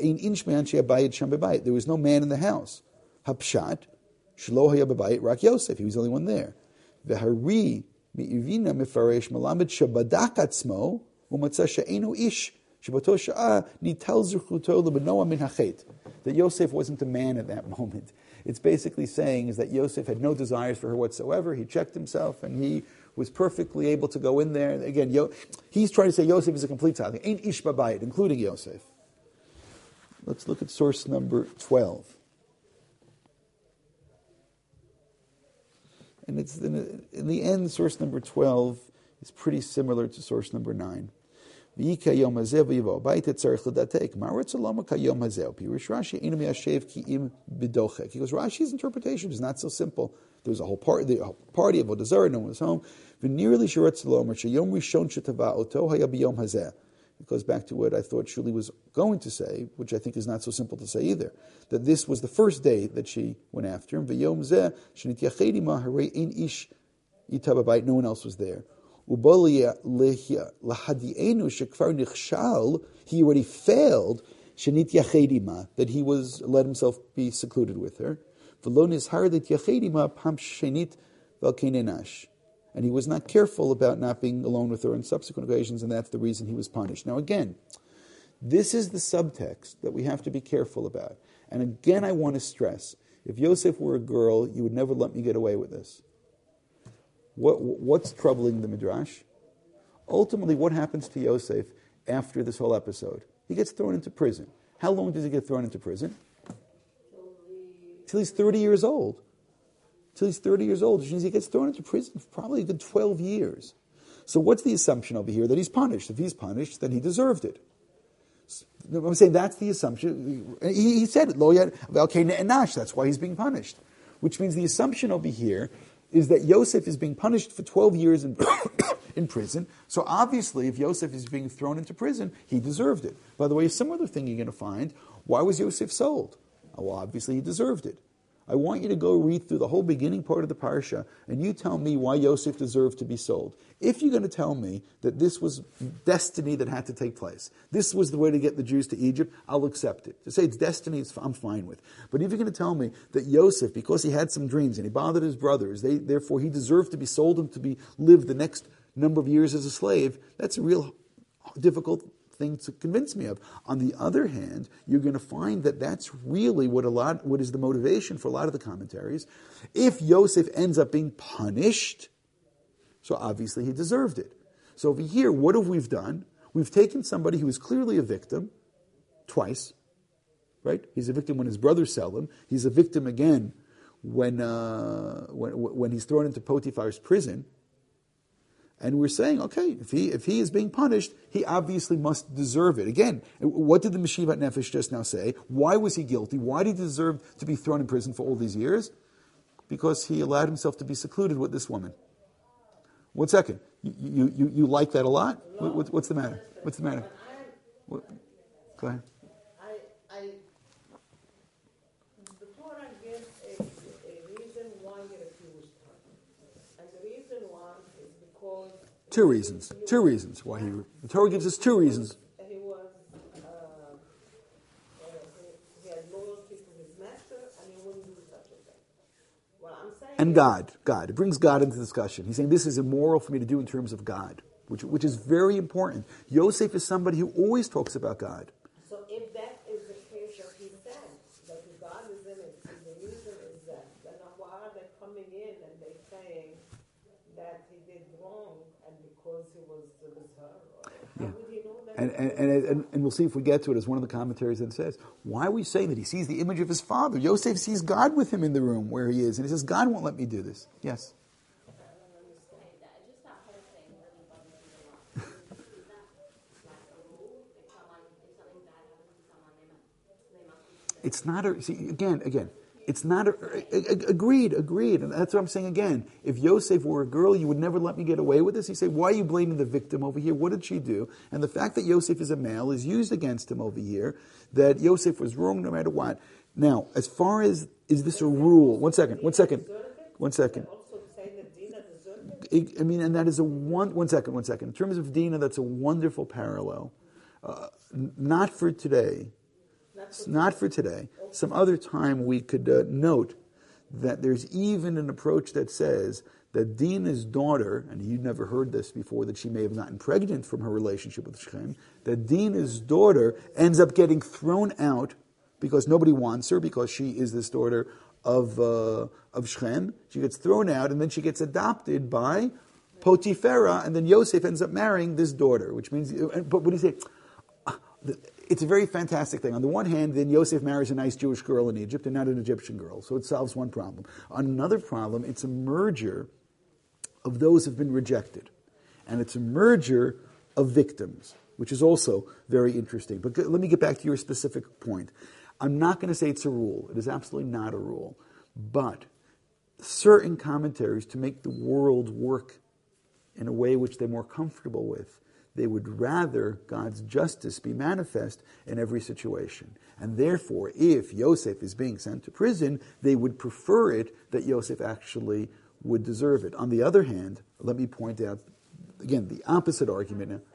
There was no man in the house. Hapshat. Shlo haya b'bayit rak Yosef. He was the only one there. V'hari mi'ivina mifaresh malamed shabadak atzmo u'matzah she'enu ish shabato sha'ah nitel zurchuto lebenoah min hachet. That Yosef wasn't a man at that moment. It's basically saying is that Yosef had no desires for her whatsoever. He checked himself and he was perfectly able to go in there. Again, Yo, he's trying to say Yosef is a complete tzaddik. Ain't ish b'bayit, including Yosef. Let's look at source number twelve. And it's in, in the end, source number twelve is pretty similar to source number nine. Because Rashi's interpretation is not so simple. There was a whole party, the whole party of Avodah Zarah, no one was home. It goes back to what I thought Shuli was going to say, which I think is not so simple to say either. That this was the first day that she went after him. No one else was there. He already failed that he was let himself be secluded with her. And he was not careful about not being alone with her on subsequent occasions, and that's the reason he was punished. Now again, this is the subtext that we have to be careful about. And again, I want to stress, if Yosef were a girl, you would never let me get away with this. What, what's troubling the Midrash? Ultimately, what happens to Yosef after this whole episode? He gets thrown into prison. How long does he get thrown into prison? Till he's thirty years old. Till he's thirty years old, which means he gets thrown into prison for probably a good twelve years. So what's the assumption over here? That he's punished. If he's punished, then he deserved it. I'm saying that's the assumption. He, he said it, Lo yet, okay, ne'enash, that's why he's being punished. Which means the assumption over here is that Yosef is being punished for twelve years in, in prison. So obviously, if Yosef is being thrown into prison, he deserved it. By the way, a similar thing you're going to find, why was Yosef sold? Well, obviously he deserved it. I want you to go read through the whole beginning part of the parsha, and you tell me why Yosef deserved to be sold. If you're going to tell me that this was destiny that had to take place, this was the way to get the Jews to Egypt, I'll accept it. To say it's destiny, it's, I'm fine with. But if you're going to tell me that Yosef, because he had some dreams and he bothered his brothers, they, therefore he deserved to be sold and to be live the next number of years as a slave, that's a real difficult thing to convince me of. On the other hand, you're going to find that that's really what a lot, what is the motivation for a lot of the commentaries. If Yosef ends up being punished, so obviously he deserved it. So over here, what have we done? We've taken somebody who is clearly a victim twice, right? He's a victim when his brothers sell him. He's a victim again when uh, when when he's thrown into Potiphar's prison. And we're saying, okay, if he if he is being punished, he obviously must deserve it. Again, what did the Meshivat Nefesh just now say? Why was he guilty? Why did he deserve to be thrown in prison for all these years? Because he allowed himself to be secluded with this woman. One second. You you, you like that a lot? What, what's the matter? What's the matter? What? Go ahead. I, I, the Torah gives a, a reason why he refused her. And the reason why is because... Two reasons. Two reasons why he... The Torah gives us two reasons. He was... Uh, uh, he, he had loyalty to his master, and he wouldn't do such a thing. Well, I'm saying... And God. God. It brings God into discussion. He's saying this is immoral for me to do in terms of God, which, which is very important. Yosef is somebody who always talks about God. So if that is the case that he said, that the God is in it, and the reason is that, then why are they coming in and they saying that he did wrong and because he was with her? Or how Yeah. would he know that? And, and, and, and we'll see if we get to it, as one of the commentaries then says. Why are we saying that he sees the image of his father? Yosef sees God with him in the room where he is, and he says, God won't let me do this. Yes? It's not a, see, again, again, it's not a, a, a, agreed, agreed. And that's what I'm saying again. If Yosef were a girl, you would never let me get away with this. You say, why are you blaming the victim over here? What did she do? And the fact that Yosef is a male is used against him over here, that Yosef was wrong no matter what. Now, as far as, is this a rule? One second, one second, one second. Also say that Dina deserved it? I mean, and that is a one, one second, one second. In terms of Dina, that's a wonderful parallel. Uh, n- not for today. It's not for today. Some other time we could uh, note that there's even an approach that says that Dina's daughter, and you'd never heard this before, that she may have gotten pregnant from her relationship with Shechem, that Dina's daughter ends up getting thrown out because nobody wants her, because she is this daughter of uh, of Shechem. She gets thrown out, and then she gets adopted by Potipharah, and then Yosef ends up marrying this daughter, which means, but what do you say? It's a very fantastic thing. On the one hand, then Yosef marries a nice Jewish girl in Egypt and not an Egyptian girl, so it solves one problem. On another problem, it's a merger of those who have been rejected, and it's a merger of victims, which is also very interesting. But let me get back to your specific point. I'm not going to say it's a rule. It is absolutely not a rule. But certain commentaries, to make the world work in a way which they're more comfortable with, they would rather God's justice be manifest in every situation. And therefore, if Yosef is being sent to prison, they would prefer it that Yosef actually would deserve it. On the other hand, let me point out, again, the opposite argument now.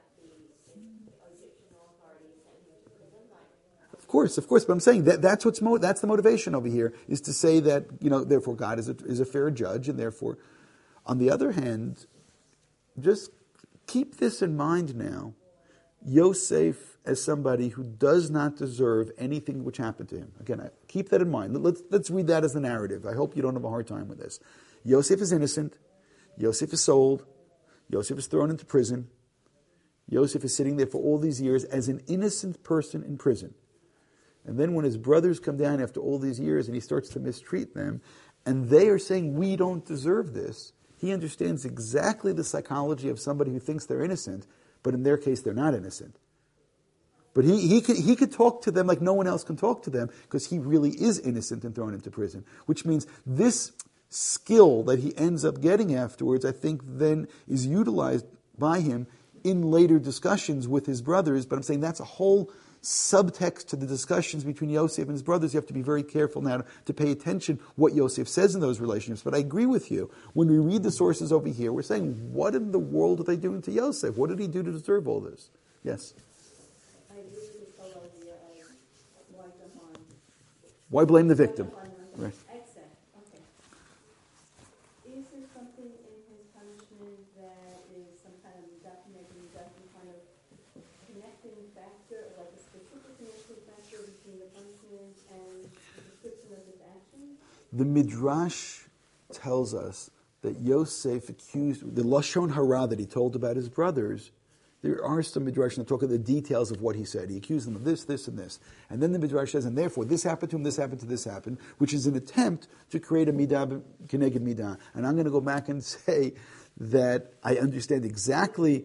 Of course, of course, but I'm saying that that's what's mo- that's the motivation over here, is to say that, you know, therefore God is a, is a fair judge, and therefore, on the other hand, just keep this in mind now. Yosef as somebody who does not deserve anything which happened to him. Again, I, keep that in mind. Let's, let's read that as the narrative. I hope you don't have a hard time with this. Yosef is innocent. Yosef is sold. Yosef is thrown into prison. Yosef is sitting there for all these years as an innocent person in prison. And then when his brothers come down after all these years and he starts to mistreat them, and they are saying, we don't deserve this, he understands exactly the psychology of somebody who thinks they're innocent, but in their case they're not innocent. But he, he, could, he could talk to them like no one else can talk to them, because he really is innocent and thrown into prison. Which means this skill that he ends up getting afterwards, I think then is utilized by him in later discussions with his brothers. But I'm saying that's a whole subtext to the discussions between Yosef and his brothers. You have to be very careful now to, to pay attention what Yosef says in those relationships. But I agree with you. When we read the sources over here, we're saying, what in the world are they doing to Yosef? What did he do to deserve all this? Yes? I usually follow the uh, white on. Why blame the victim? Right. Exact. Okay. Is there something in his punishment that is some kind of definite, doesn't kind of connecting factor, like a specific connecting factor between the punishment and the description of his actions? The Midrash tells us that Yosef accused, the Lashon Hara that he told about his brothers, there are some Midrash that talk about the details of what he said. He accused them of this, this, and this. And then the Midrash says, and therefore this happened to him, this happened to this happened, which is an attempt to create a midah keneged midah. And I'm going to go back and say that I understand exactly...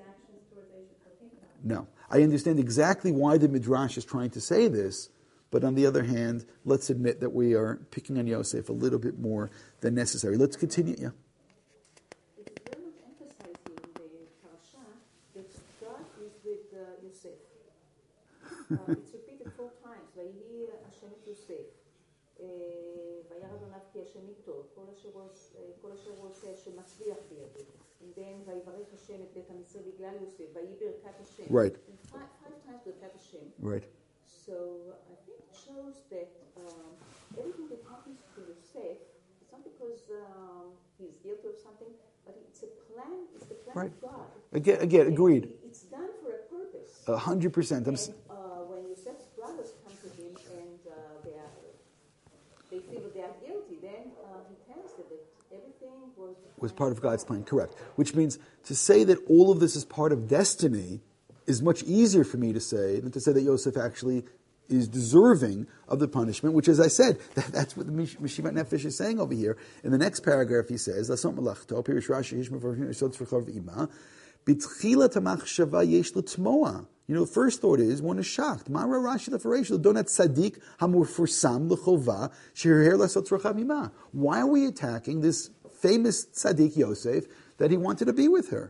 No. I understand exactly why the Midrash is trying to say this, but on the other hand, let's admit that we are picking on Yosef a little bit more than necessary. Let's continue. Yeah. It's very much emphasizing the parasha that God is with uh, Yosef. Uh, it's repeated four times. ויהי השם את יוסף. וירא אדוניו כי השם איתו. כל אשר הוא עושה השם מצליח בידו. And then ויברך השם את בית המצרי בגלל יוסף. ויהי ברכת השם. Right. And five, five times ברכת השם. Right. So I think it shows that um, everything that happens to Yosef, it's not because um, he's guilty of something, but it's a plan, it's the plan Right. of God. Again, again agreed. And it's done for a purpose. A hundred percent. I'm And s- uh, when Yosef's brothers come to him and uh, they, are, they feel that they are guilty, then uh, he tells them that everything was... was part of God's plan, correct. Which means to say that all of this is part of destiny is much easier for me to say than to say that Yosef actually is deserving of the punishment, which, as I said, that, that's what the Mish- Mishivat Nefesh is saying over here. In the next paragraph, he says, "Lasot malachto, Pirish Rashi, Hishma V'Rachim, Yisod Tzvachov Ima, B'tchilat HaMachshava Yesh L'Tmoa." You know, the first thought is, one is shocked. Mara Rashi L'Faresh, L'Donat Tzadik HaMurfursam L'Chova, Sheher Lasot Tzvachov Ima. Why are we attacking this famous Tzadik Yosef that he wanted to be with her?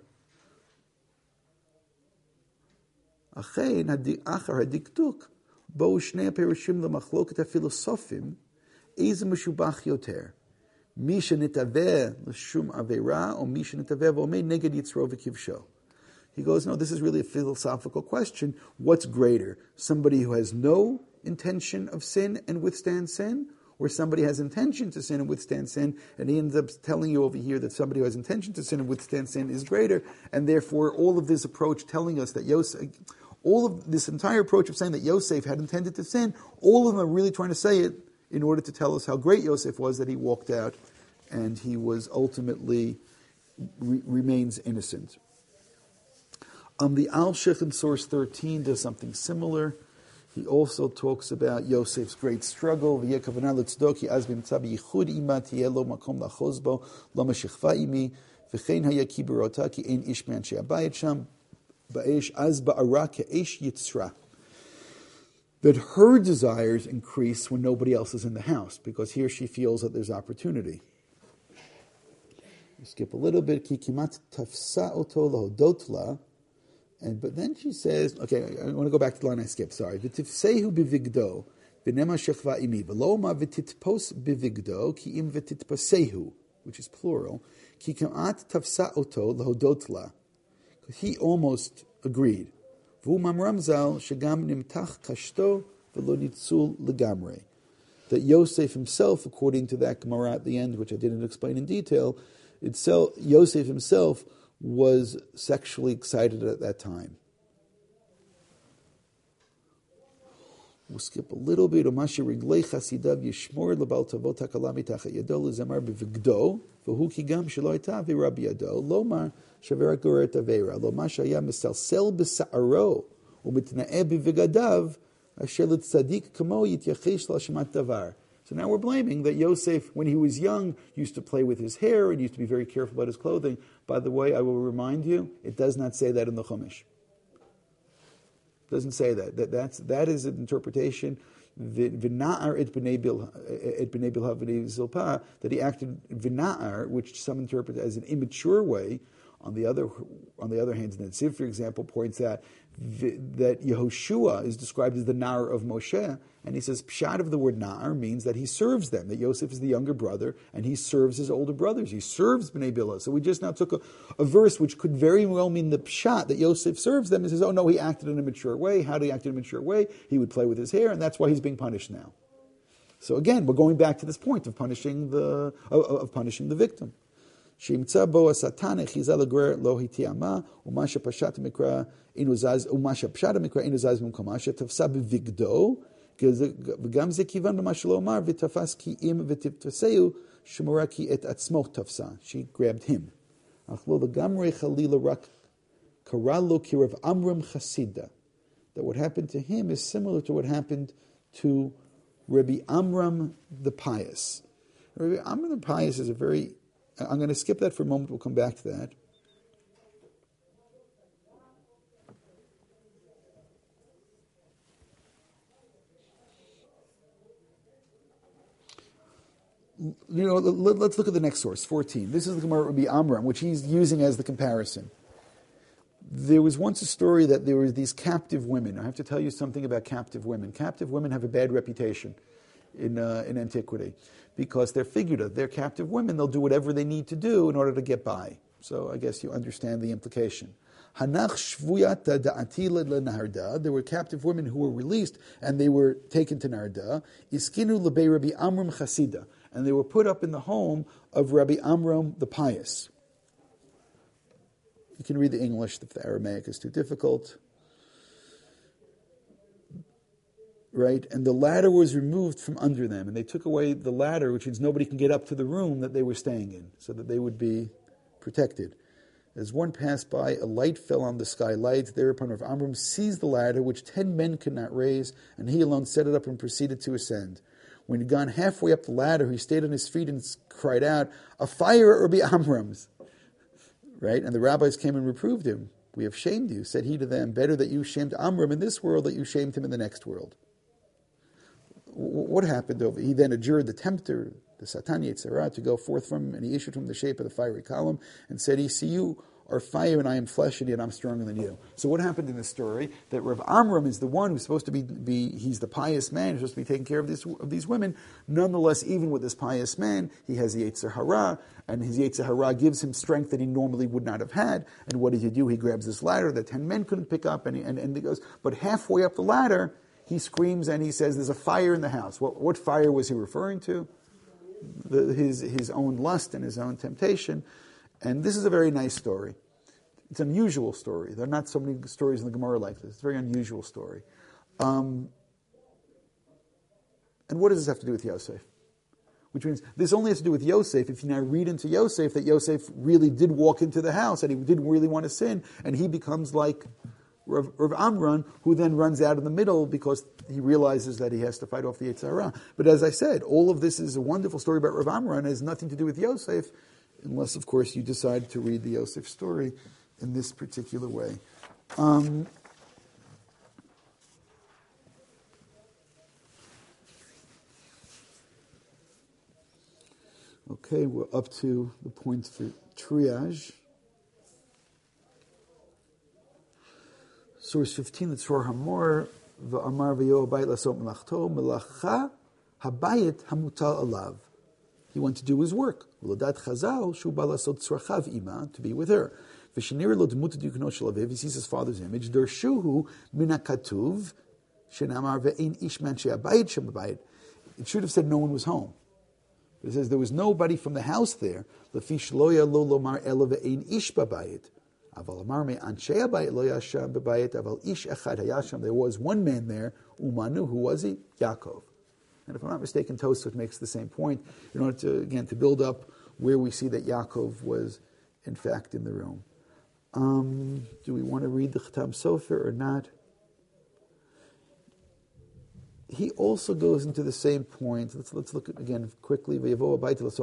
Achein Achar HaDiktuk, בואו שני הפירושים למחלוקת הפילוסופים, איזה משובח יותר? מי שנתווה לשום עבירה, או מי שנתווה ועומד נגד יצרו וכבשו? He goes, no, this is really a philosophical question. What's greater? Somebody who has no intention of sin and withstand sin, or somebody has intention to sin and withstand sin, and he ends up telling you over here that somebody who has intention to sin and withstand sin is greater, and therefore all of this approach telling us that Yosef... All of this entire approach of saying that Yosef had intended to sin, all of them are really trying to say it in order to tell us how great Yosef was, that he walked out and he was ultimately re- remains innocent. Um, the Al-Shech in source thirteen does something similar. He also talks about Yosef's great struggle. V'yekavana l'tzdoki az b'mtza b'yichud ima tiyeh lo makom lachos bo lo meshechva imi v'chein haya kibarota ki ein ish me'anshei habayit sham. That her desires increase when nobody else is in the house, because here she feels that there's opportunity. We skip a little bit. And but then she says, okay, I want to go back to the line I skipped. Sorry. V'tifsehu bivigdo v'nema shechva imi v'lo ma v'titpos bivigdo ki im v'titposehu, which is plural. Ki kamat tafsa oto lahodot la. He almost agreed. That Yosef himself, according to that Gemara at the end, which I didn't explain in detail, itself, Yosef himself was sexually excited at that time. We'll skip a little bit. He goes, so now we're blaming that Yosef, when he was young, used to play with his hair and used to be very careful about his clothing. By the way, I will remind you, it does not say that in the Chumash. Doesn't say that. That that's that is an interpretation. V'na'ar et b'nei bilha v'nei zilpa, that he acted v'na'ar, which some interpret as an immature way. On the other, on the other hand, the Netziv, for example, points out that Yehoshua is described as the Nar of Moshe, and he says pshat of the word Nar means that he serves them. That Yosef is the younger brother, and he serves his older brothers. He serves Bnei Bilha. So we just now took a, a verse which could very well mean the pshat that Yosef serves them, and says, oh no, he acted in a mature way. How did he act in a mature way? He would play with his hair, and that's why he's being punished now. So again, we're going back to this point of punishing the of, of punishing the victim. שימצא בו השטן, אחיזה לגרר לא התיימה, ומה שפשט המקרא אינו זז, ומה שפשט המקרא אינו זז במקומה, שתפסה בבגדו, וגם זה כיוון במה שלא אמר, ותפס כי אם ותפסהו, שמורה כי את עצמו תפסה. She grabbed him. אך לא לגמרי חלילה רק קרא לו כרב עמרם חסידה. That what happened to him is similar to what happened to Rabbi Amram the Pious. Rabbi Amram the Pious is a very... I'm going to skip that for a moment. We'll come back to that. You know, let, let's look at the next source, fourteen. This is the Gemara Rabbi Amram, which he's using as the comparison. There was once a story that there were these captive women. I have to tell you something about captive women. Captive women have a bad reputation in uh, in antiquity because they're figurative. They're captive women. They'll do whatever they need to do in order to get by. So I guess you understand the implication. Hanach shvuyata da'atila leNarda. There were captive women who were released and they were taken to Narda. Iskinu lebei Rabbi Amram Chasida. And they were put up in the home of Rabbi Amram the Pious. You can read the English if the Aramaic is too difficult. Right? And the ladder was removed from under them. And they took away the ladder, which means nobody can get up to the room that they were staying in, so that they would be protected. As one passed by, a light fell on the skylight. Thereupon Rav Amram seized the ladder, which ten men could not raise, and he alone set it up and proceeded to ascend. When he'd gone halfway up the ladder, he stayed on his feet and cried out, "A fire at Rabbi Amram's!" Right? And the rabbis came and reproved him. "We have shamed you," said he to them. "Better that you shamed Amram in this world, that you shamed him in the next world." What happened over? He then adjured the tempter, the Satan Yetzirah, to go forth from him, and he issued from the shape of the fiery column and said, "He see you are fire and I am flesh, and yet I'm stronger than you." So what happened in this story? That Rav Amram is the one who's supposed to be, be he's the pious man who's supposed to be taking care of, this, of these women. Nonetheless, even with this pious man, he has the Yetzer Hara, and his Yetzer Hara gives him strength that he normally would not have had. And what does he do? He grabs this ladder that ten men couldn't pick up, and he, and, and he goes, but halfway up the ladder, he screams and he says, "There's a fire in the house." What, what fire was he referring to? The, his, his own lust and his own temptation. And this is a very nice story. It's an unusual story. There are not so many stories in the Gemara like this. It's a very unusual story. Um, and what does this have to do with Yosef? Which means this only has to do with Yosef if you now read into Yosef that Yosef really did walk into the house and he didn't really want to sin, and he becomes like Rav, Rav Amram, who then runs out in the middle because he realizes that he has to fight off the Yetzer Hara. But as I said, all of this is a wonderful story about Rav Amram and has nothing to do with Yosef, unless, of course, you decide to read the Yosef story in this particular way. Um, okay, we're up to the point for triage. Source fifteen, the Tzror Hamor, v'amar v'yo habayit lasot melachto, melacha habayit hamutal alav. He went to do his work. L'odat chazal, shu ba lasot tzrachav ima, to be with her. V'shenir lo dmut dikno shel aviv, he sees his father's image. Dershuhu min hakatuv, shenamar ve'ein ish man she'abayit shem b'bayit. It should have said no one was home. But it says there was nobody from the house there. L'fi shloya lo lomar ela ve'ein ish b'bayit. There was one man there, Umanu, who was he? Yaakov. And if I'm not mistaken, Tosfot makes the same point in order to, again, to build up where we see that Yaakov was, in fact, in the room. Um, do we want to read the Chatam Sofer or not? He also goes into the same point. Let's let's look at again quickly. He says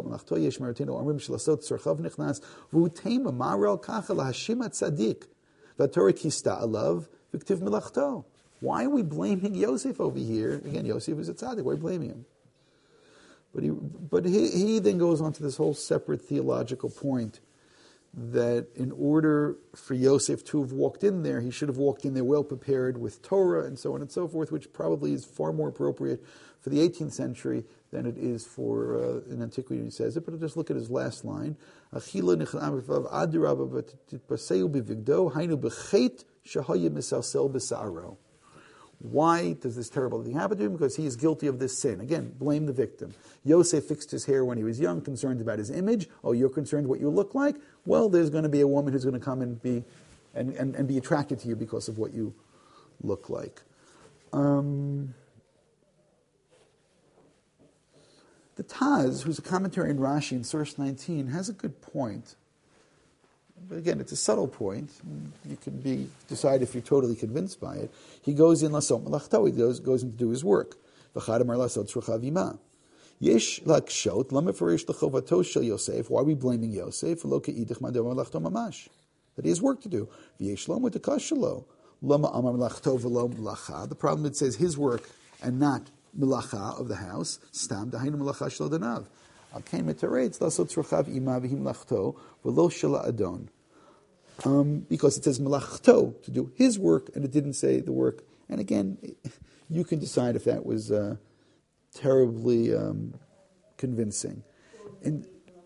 why are we blaming Yosef over here? Again, Yosef is a tzaddik. Why are we blaming him? But he but he, he then goes on to this whole separate theological point that in order for Yosef to have walked in there, he should have walked in there well prepared with Torah and so on and so forth, which probably is far more appropriate for the eighteenth century than it is for uh, in antiquity when he says it. But just look at his last line. Why does this terrible thing happen to him? Because he is guilty of this sin. Again, blame the victim. Yosef fixed his hair when he was young, concerned about his image. Oh, you're concerned what you look like? Well, there's going to be a woman who's going to come and be and, and, and be attracted to you because of what you look like. Um, the Taz, who's a commentary in Rashi in source nineteen, has a good point. But again, it's a subtle point. You can be decide if you're totally convinced by it. He goes in lasot malachto. He goes goes in to do his work. V'chad amar lasot tzrucha yesh lakshot lamefarish lechovato shel Yosef. Why are we blaming Yosef? Lo ke'idich madam malachto mamash. That he has work to do. V'yesh lo mutakashalo lama amar malachto v'lo melacha. The problem it says his work and not melacha of the house. Stam dahainu melacha shel danav. Um, because it says melachto, to do his work, and it didn't say the work. And again, you can decide if that was uh, terribly um, convincing. And,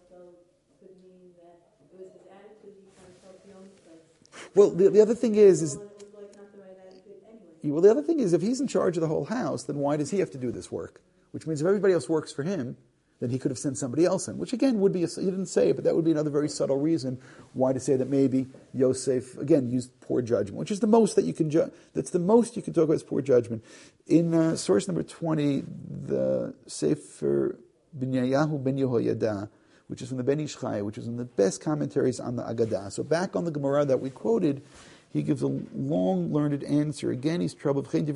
well, the, the other thing is, is well, the other thing is, if he's in charge of the whole house, then why does he have to do this work? Which means if everybody else works for him, then he could have sent somebody else in, which again would be, a, he didn't say it, but that would be another very subtle reason why to say that maybe Yosef, again, used poor judgment, which is the most that you can judge, that's the most you can talk about is poor judgment. In uh, source number twenty, the Sefer Binyayahu ben Yehoyada, which is from the Ben Ish Chai, which is one of the best commentaries on the Agadah. So back on the Gemara that we quoted, he gives a long, learned answer. Again, he's troubled. At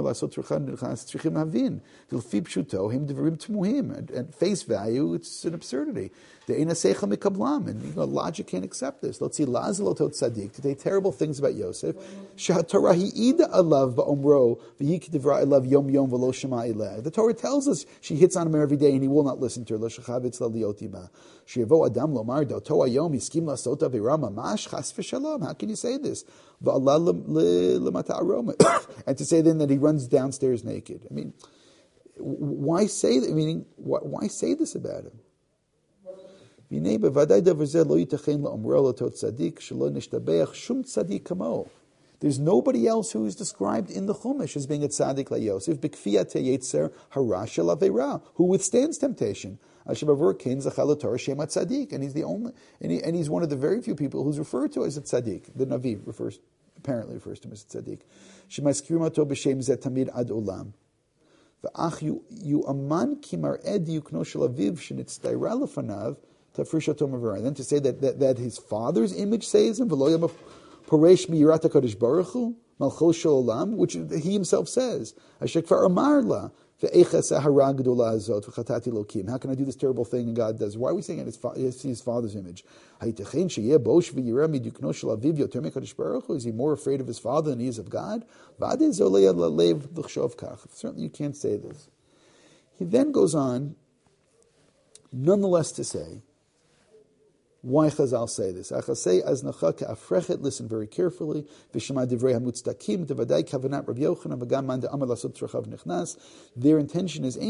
face value, it's an absurdity. And you know, logic can't accept this. Let's see, to say terrible things about Yosef. The Torah tells us she hits on him every day and he will not listen to her. How can you say this? And to say then that he runs downstairs naked. I mean, why say that? Meaning, why, why say this about him? There's nobody else who is described in the Chumash as being a tzaddik like Yosef, who withstands temptation. And he's the only, and, he, and he's one of the very few people who's referred to as a tzaddik. The Navi refers, apparently refers to him as a tzaddik. Then to say that, that, that his father's image saves him, which he himself says. How can I do this terrible thing? And God does. Why are we saying it is his, his father's image? Is he more afraid of his father than he is of God? Certainly you can't say this. He then goes on, nonetheless, to say, why Chazal say this? Listen very carefully. Their intention is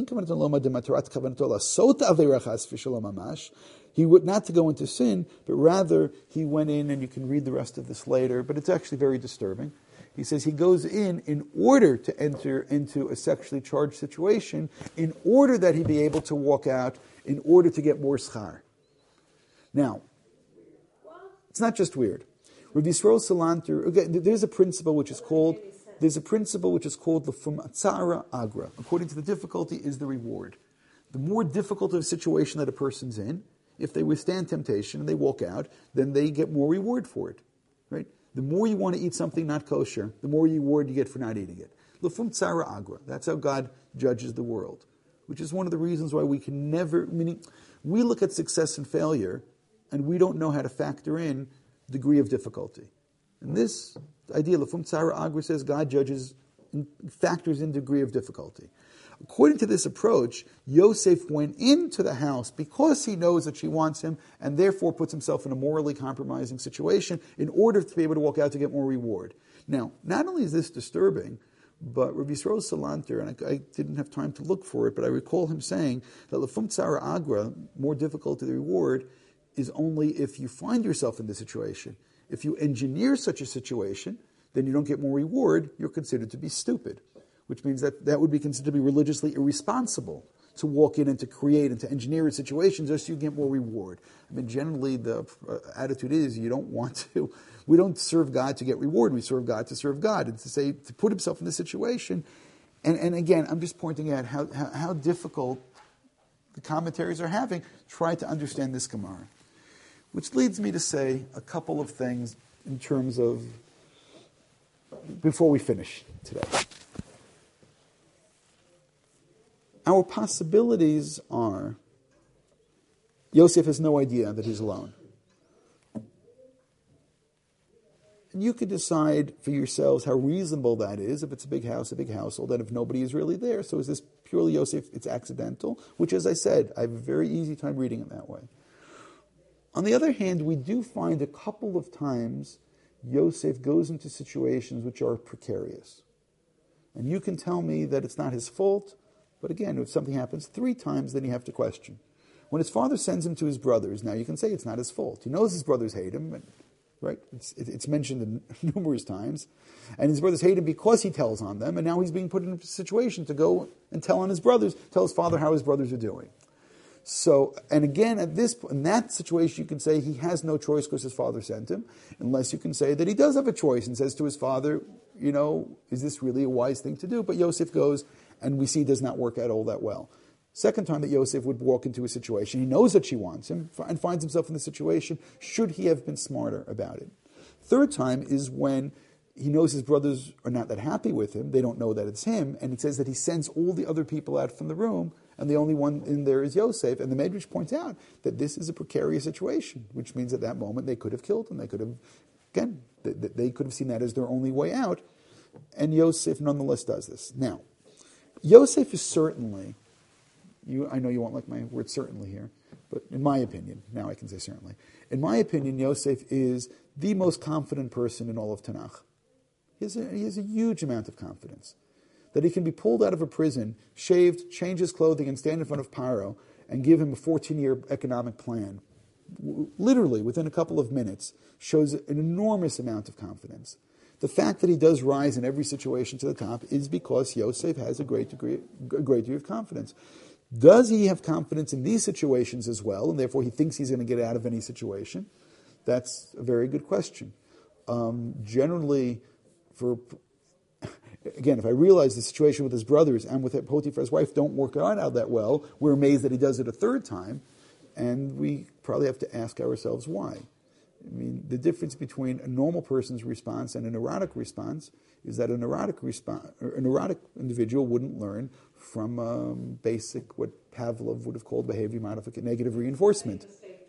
he would not to go into sin, but rather he went in, and you can read the rest of this later, but it's actually very disturbing. He says he goes in in order to enter into a sexually charged situation, in order that he be able to walk out, in order to get more schar. Now, it's not just weird. Rabbi Yisrael Salanter, okay, there's a principle which is called, there's a principle which is called l'fum atzara agra. According to the difficulty is the reward. The more difficult of a situation that a person's in, if they withstand temptation and they walk out, then they get more reward for it, right? The more you want to eat something not kosher, the more reward you get for not eating it. L'fum tzara agra. That's how God judges the world, which is one of the reasons why we can never, meaning, we look at success and failure, and we don't know how to factor in degree of difficulty. And this idea, L'fum tzara agra, says God judges, factors in degree of difficulty. According to this approach, Yosef went into the house because he knows that she wants him, and therefore puts himself in a morally compromising situation in order to be able to walk out to get more reward. Now, not only is this disturbing, but Rabbi Yisrael Salanter, and I, I didn't have time to look for it, but I recall him saying that L'fum tzara agra, more difficult to the reward, is only if you find yourself in this situation. If you engineer such a situation, then you don't get more reward, you're considered to be stupid. which means that that would be considered to be religiously irresponsible to walk in and to create and to engineer situations just so you get more reward. I mean, generally the attitude is you don't want to, we don't serve God to get reward, we serve God to serve God, and to say, to put himself in this situation. And, and again, I'm just pointing out how, how, how difficult the commentaries are having, try to understand this Gemara. Which leads me to say a couple of things in terms of, before we finish today. Our possibilities are, Yosef has no idea that he's alone. And you could decide for yourselves how reasonable that is. If it's a big house, a big household, and if nobody is really there. So is this purely Yosef, it's accidental? Which, as I said, I have a very easy time reading it that way. On the other hand, we do find a couple of times Yosef goes into situations which are precarious. And you can tell me that it's not his fault, but again, if something happens three times, then you have to question. When his father sends him to his brothers, now you can say it's not his fault. He knows his brothers hate him, right? It's, it's mentioned numerous times. And his brothers hate him because he tells on them, and now he's being put in a situation to go and tell on his brothers, tell his father how his brothers are doing. So, and again, at this in that situation, you can say he has no choice because his father sent him, unless you can say that he does have a choice and says to his father, you know, is this really a wise thing to do? But Yosef goes, and we see it does not work out all that well. Second time that Yosef would walk into a situation, he knows that she wants him and finds himself in the situation, should he have been smarter about it? Third time is when he knows his brothers are not that happy with him, they don't know that it's him, and it says that he sends all the other people out from the room, and the only one in there is Yosef, and the Medrash points out that this is a precarious situation, which means at that moment they could have killed him, they could have, again, they, they could have seen that as their only way out, and Yosef nonetheless does this. Now, Yosef is certainly, you, I know you won't like my word certainly here, but in my opinion, now I can say certainly, in my opinion, Yosef is the most confident person in all of Tanakh. He has a, he has a huge amount of confidence. That he can be pulled out of a prison, shaved, change his clothing, and stand in front of Paro and give him a fourteen-year economic plan, literally within a couple of minutes, shows an enormous amount of confidence. The fact that he does rise in every situation to the top is because Yosef has a great degree, a great degree of confidence. Does he have confidence in these situations as well, and therefore he thinks he's going to get out of any situation? That's a very good question. Um, generally, for again, if I realize the situation with his brothers and with Potiphar's wife don't work out, out that well, we're amazed that he does it a third time, and we probably have to ask ourselves why. I mean, the difference between a normal person's response and a neurotic response is that a neurotic response, a neurotic individual wouldn't learn from um, basic, what Pavlov would have called behavior modification, negative reinforcement.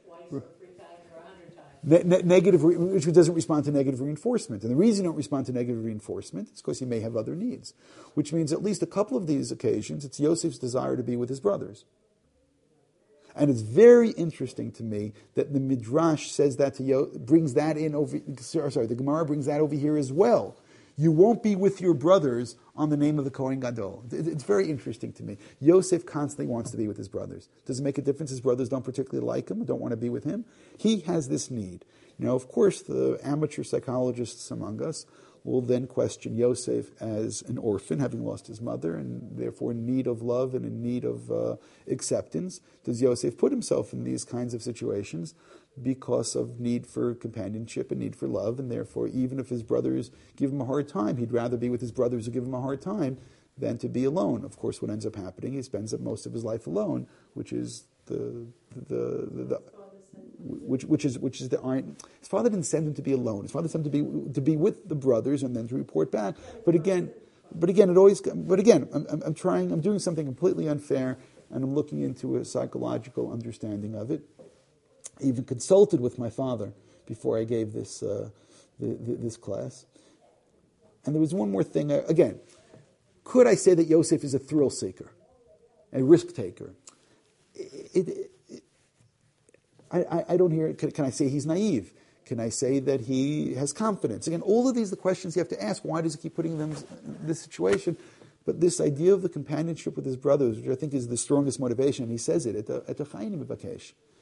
Ne- ne- negative, re- which doesn't respond to negative reinforcement. And the reason you don't respond to negative reinforcement is because he may have other needs. Which means at least a couple of these occasions, it's Yosef's desire to be with his brothers. And it's very interesting to me that the Midrash says that to Yo- brings that in over, sorry, the Gemara brings that over here as well. You won't be with your brothers on the name of the Kohen Gadol. It's very interesting to me. Yosef constantly wants to be with his brothers. Does it make a difference his brothers don't particularly like him, don't want to be with him? He has this need. Now, of course, the amateur psychologists among us will then question Yosef as an orphan, having lost his mother, and therefore in need of love and in need of uh, acceptance. Does Yosef put himself in these kinds of situations because of need for companionship and need for love, and therefore even if his brothers give him a hard time, he'd rather be with his brothers who give him a hard time than to be alone. Of course, what ends up happening, he spends up most of his life alone, which is the the the, the which which is which is the iron. His father didn't send him to be alone. His father sent him to be to be with the brothers and then to report back. But again, but again, it always. But again, I'm, I'm, I'm trying. I'm doing something completely unfair, and I'm looking into a psychological understanding of it. I even consulted with my father before I gave this uh, the, the, this class. And there was one more thing. Uh, again, could I say that Yosef is a thrill seeker, a risk taker? It, it, it, I, I, I don't hear it. Can, can I say he's naive? Can I say that he has confidence? Again, all of these are the questions you have to ask. Why does he keep putting them in this situation? But this idea of the companionship with his brothers, which I think is the strongest motivation, and he says it at the at the Chayim B'Bakesh.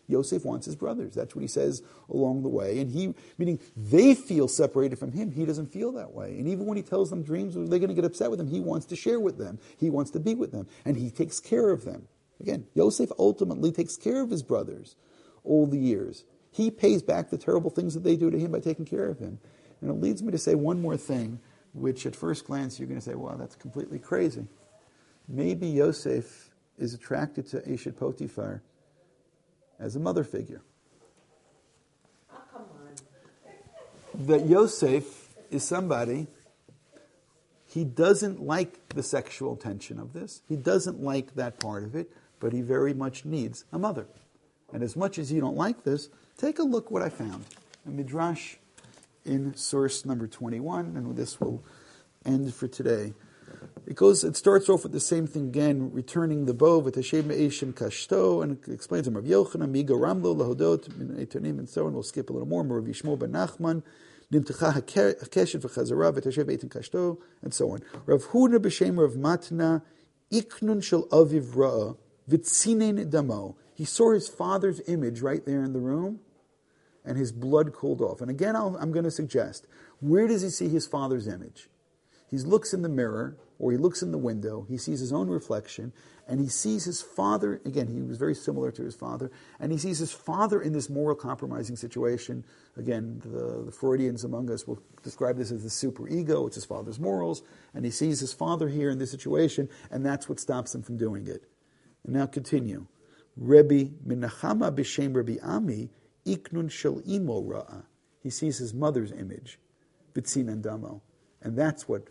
Yosef wants his brothers. That's what he says along the way. And he, meaning they feel separated from him. He doesn't feel that way. And even when he tells them dreams, they're going to get upset with him. He wants to share with them. He wants to be with them. And he takes care of them. Again, Yosef ultimately takes care of his brothers all the years. He pays back the terrible things that they do to him by taking care of him. And it leads me to say one more thing, which at first glance you're going to say, wow, that's completely crazy. Maybe Yosef is attracted to Eshet Potiphar as a mother figure. Oh, come on. That Yosef is somebody, he doesn't like the sexual tension of this. He doesn't like that part of it, but he very much needs a mother. And as much as you don't like this, take a look what I found. A midrash in source number twenty-one, and with this we'll end for today. It goes. It starts off with the same thing again, returning the bow with Hashem Eishim Kashto, and it explains Rav Yochanan, Miga Ramlo, Lahodot, Min Eitonim, and so on. We'll skip a little more. Rav Yishmo ben Nachman, Nimtecha Hakeshet v'Chazara, v'Hashem Eitin Kashto, and so on. Rav Huna b'Shem Rav Matna, Iknun Shel Aviv Ra'a, V'Tzinen Damo. He saw his father's image right there in the room, and his blood cooled off. And again, I'll, I'm going to suggest, where does he see his father's image? He looks in the mirror, or he looks in the window, he sees his own reflection, and he sees his father, again, he was very similar to his father, and he sees his father in this moral compromising situation. Again, the, the Freudians among us will describe this as the superego, it's his father's morals, and he sees his father here in this situation, and that's what stops him from doing it. And now continue. Rebbe Menachama b'Shem Rebbe Ami, Iknun Shel Imo Ra'a. He sees his mother's image, B'Tzinan Damo, and that's what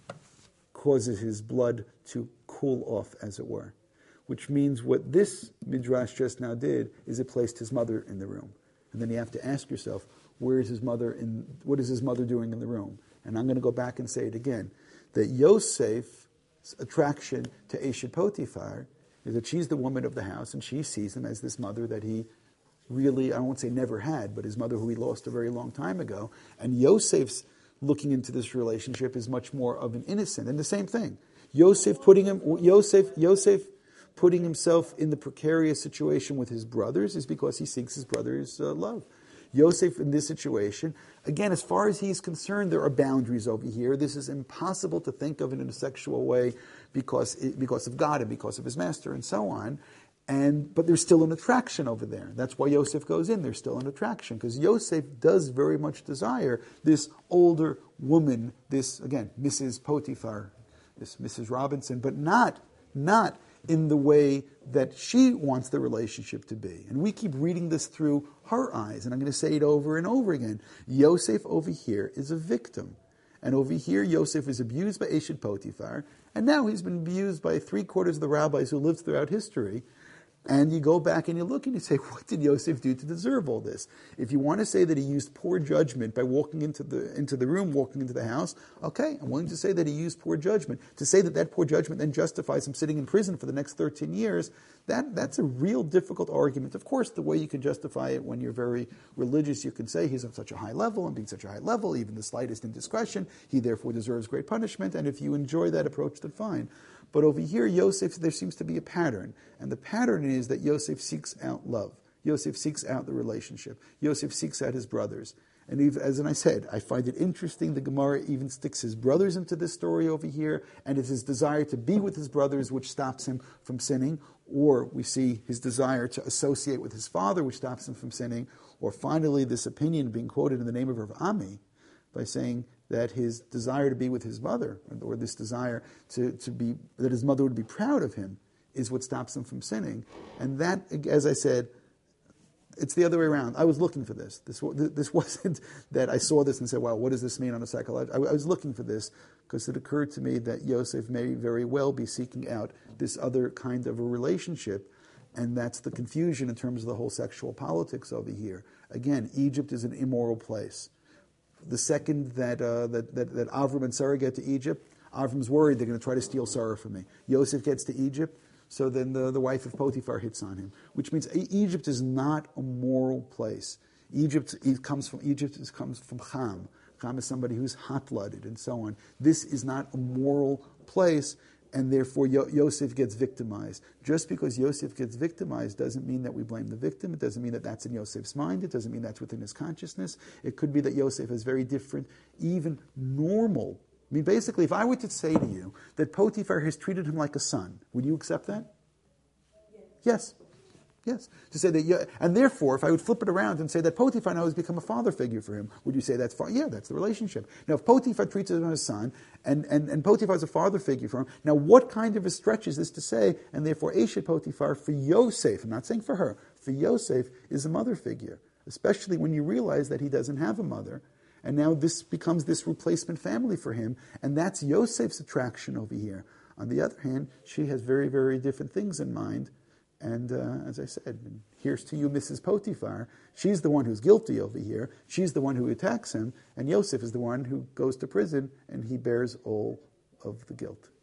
causes his blood to cool off, as it were. Which means what this midrash just now did is it placed his mother in the room. And then you have to ask yourself, where is his mother in, what is his mother doing in the room? And I'm going to go back and say it again, that Yosef's attraction to Eshet Potiphar is that she's the woman of the house, and she sees him as this mother that he really, I won't say never had, but his mother who he lost a very long time ago. And Yosef's looking into this relationship is much more of an innocent. And the same thing, Yosef putting him, Yosef, Yosef putting himself in the precarious situation with his brothers is because he seeks his brother's uh, love. Yosef in this situation, again, as far as he's concerned, there are boundaries over here. This is impossible to think of it in a sexual way because it, because of God and because of his master and so on. And but there's still an attraction over there. That's why Yosef goes in. There's still an attraction because Yosef does very much desire this older woman, this, again, Missus Potiphar, this Missus Robinson, but not, not in the way that she wants the relationship to be. And we keep reading this through her eyes, and I'm going to say it over and over again. Yosef over here is a victim. And over here, Yosef is abused by Eshet Potiphar, and now he's been abused by three quarters of the rabbis who lived throughout history. And you go back and you look and you say, what did Yosef do to deserve all this? If you want to say that he used poor judgment by walking into the into the room, walking into the house, okay, I'm willing to say that he used poor judgment. To say that that poor judgment then justifies him sitting in prison for the next thirteen years, that that's a real difficult argument. Of course, the way you can justify it when you're very religious, you can say he's on such a high level, and being such a high level, even the slightest indiscretion, he therefore deserves great punishment. And if you enjoy that approach, then fine. But over here, Yosef, there seems to be a pattern. And the pattern is that Yosef seeks out love. Yosef seeks out the relationship. Yosef seeks out his brothers. And even, as I said, I find it interesting the Gemara even sticks his brothers into this story over here, and it's his desire to be with his brothers which stops him from sinning. Or we see his desire to associate with his father, which stops him from sinning. Or finally, this opinion being quoted in the name of Rav Ami by saying that his desire to be with his mother, or this desire to, to be, that his mother would be proud of him, is what stops him from sinning. And that, as I said, it's the other way around. I was looking for this. This, this wasn't that I saw this and said, wow, what does this mean on a psychological... I, I was looking for this because it occurred to me that Yosef may very well be seeking out this other kind of a relationship, and that's the confusion in terms of the whole sexual politics over here. Again, Egypt is an immoral place. The second that, uh, that, that, that Avram and Sarah get to Egypt, Avram's worried they're going to try to steal Sarah from me. Yosef gets to Egypt, so then the, the wife of Potiphar hits on him, which means Egypt is not a moral place. Egypt it comes from Egypt it comes from Ham. Ham is somebody who's hot-blooded and so on. This is not a moral place, and therefore Yo- Yosef gets victimized. Just because Yosef gets victimized doesn't mean that we blame the victim. It doesn't mean that that's in Yosef's mind. It doesn't mean that's within his consciousness. It could be that Yosef is very different, even normal. I mean, basically, if I were to say to you that Potiphar has treated him like a son, would you accept that? Yes. Yes. To say that, and therefore, if I would flip it around and say that Potiphar now has become a father figure for him, would you say that's far? Yeah, that's the relationship. Now, if Potiphar treats him as a son, and, and, and Potiphar is a father figure for him, now what kind of a stretch is this to say, and therefore Eshet Potiphar for Yosef, I'm not saying for her, for Yosef is a mother figure, especially when you realize that he doesn't have a mother, and now this becomes this replacement family for him, and that's Yosef's attraction over here. On the other hand, she has very, very different things in mind. And uh, as I said, here's to you, Missus Potiphar. She's the one who's guilty over here. She's the one who attacks him. And Yosef is the one who goes to prison, and he bears all of the guilt.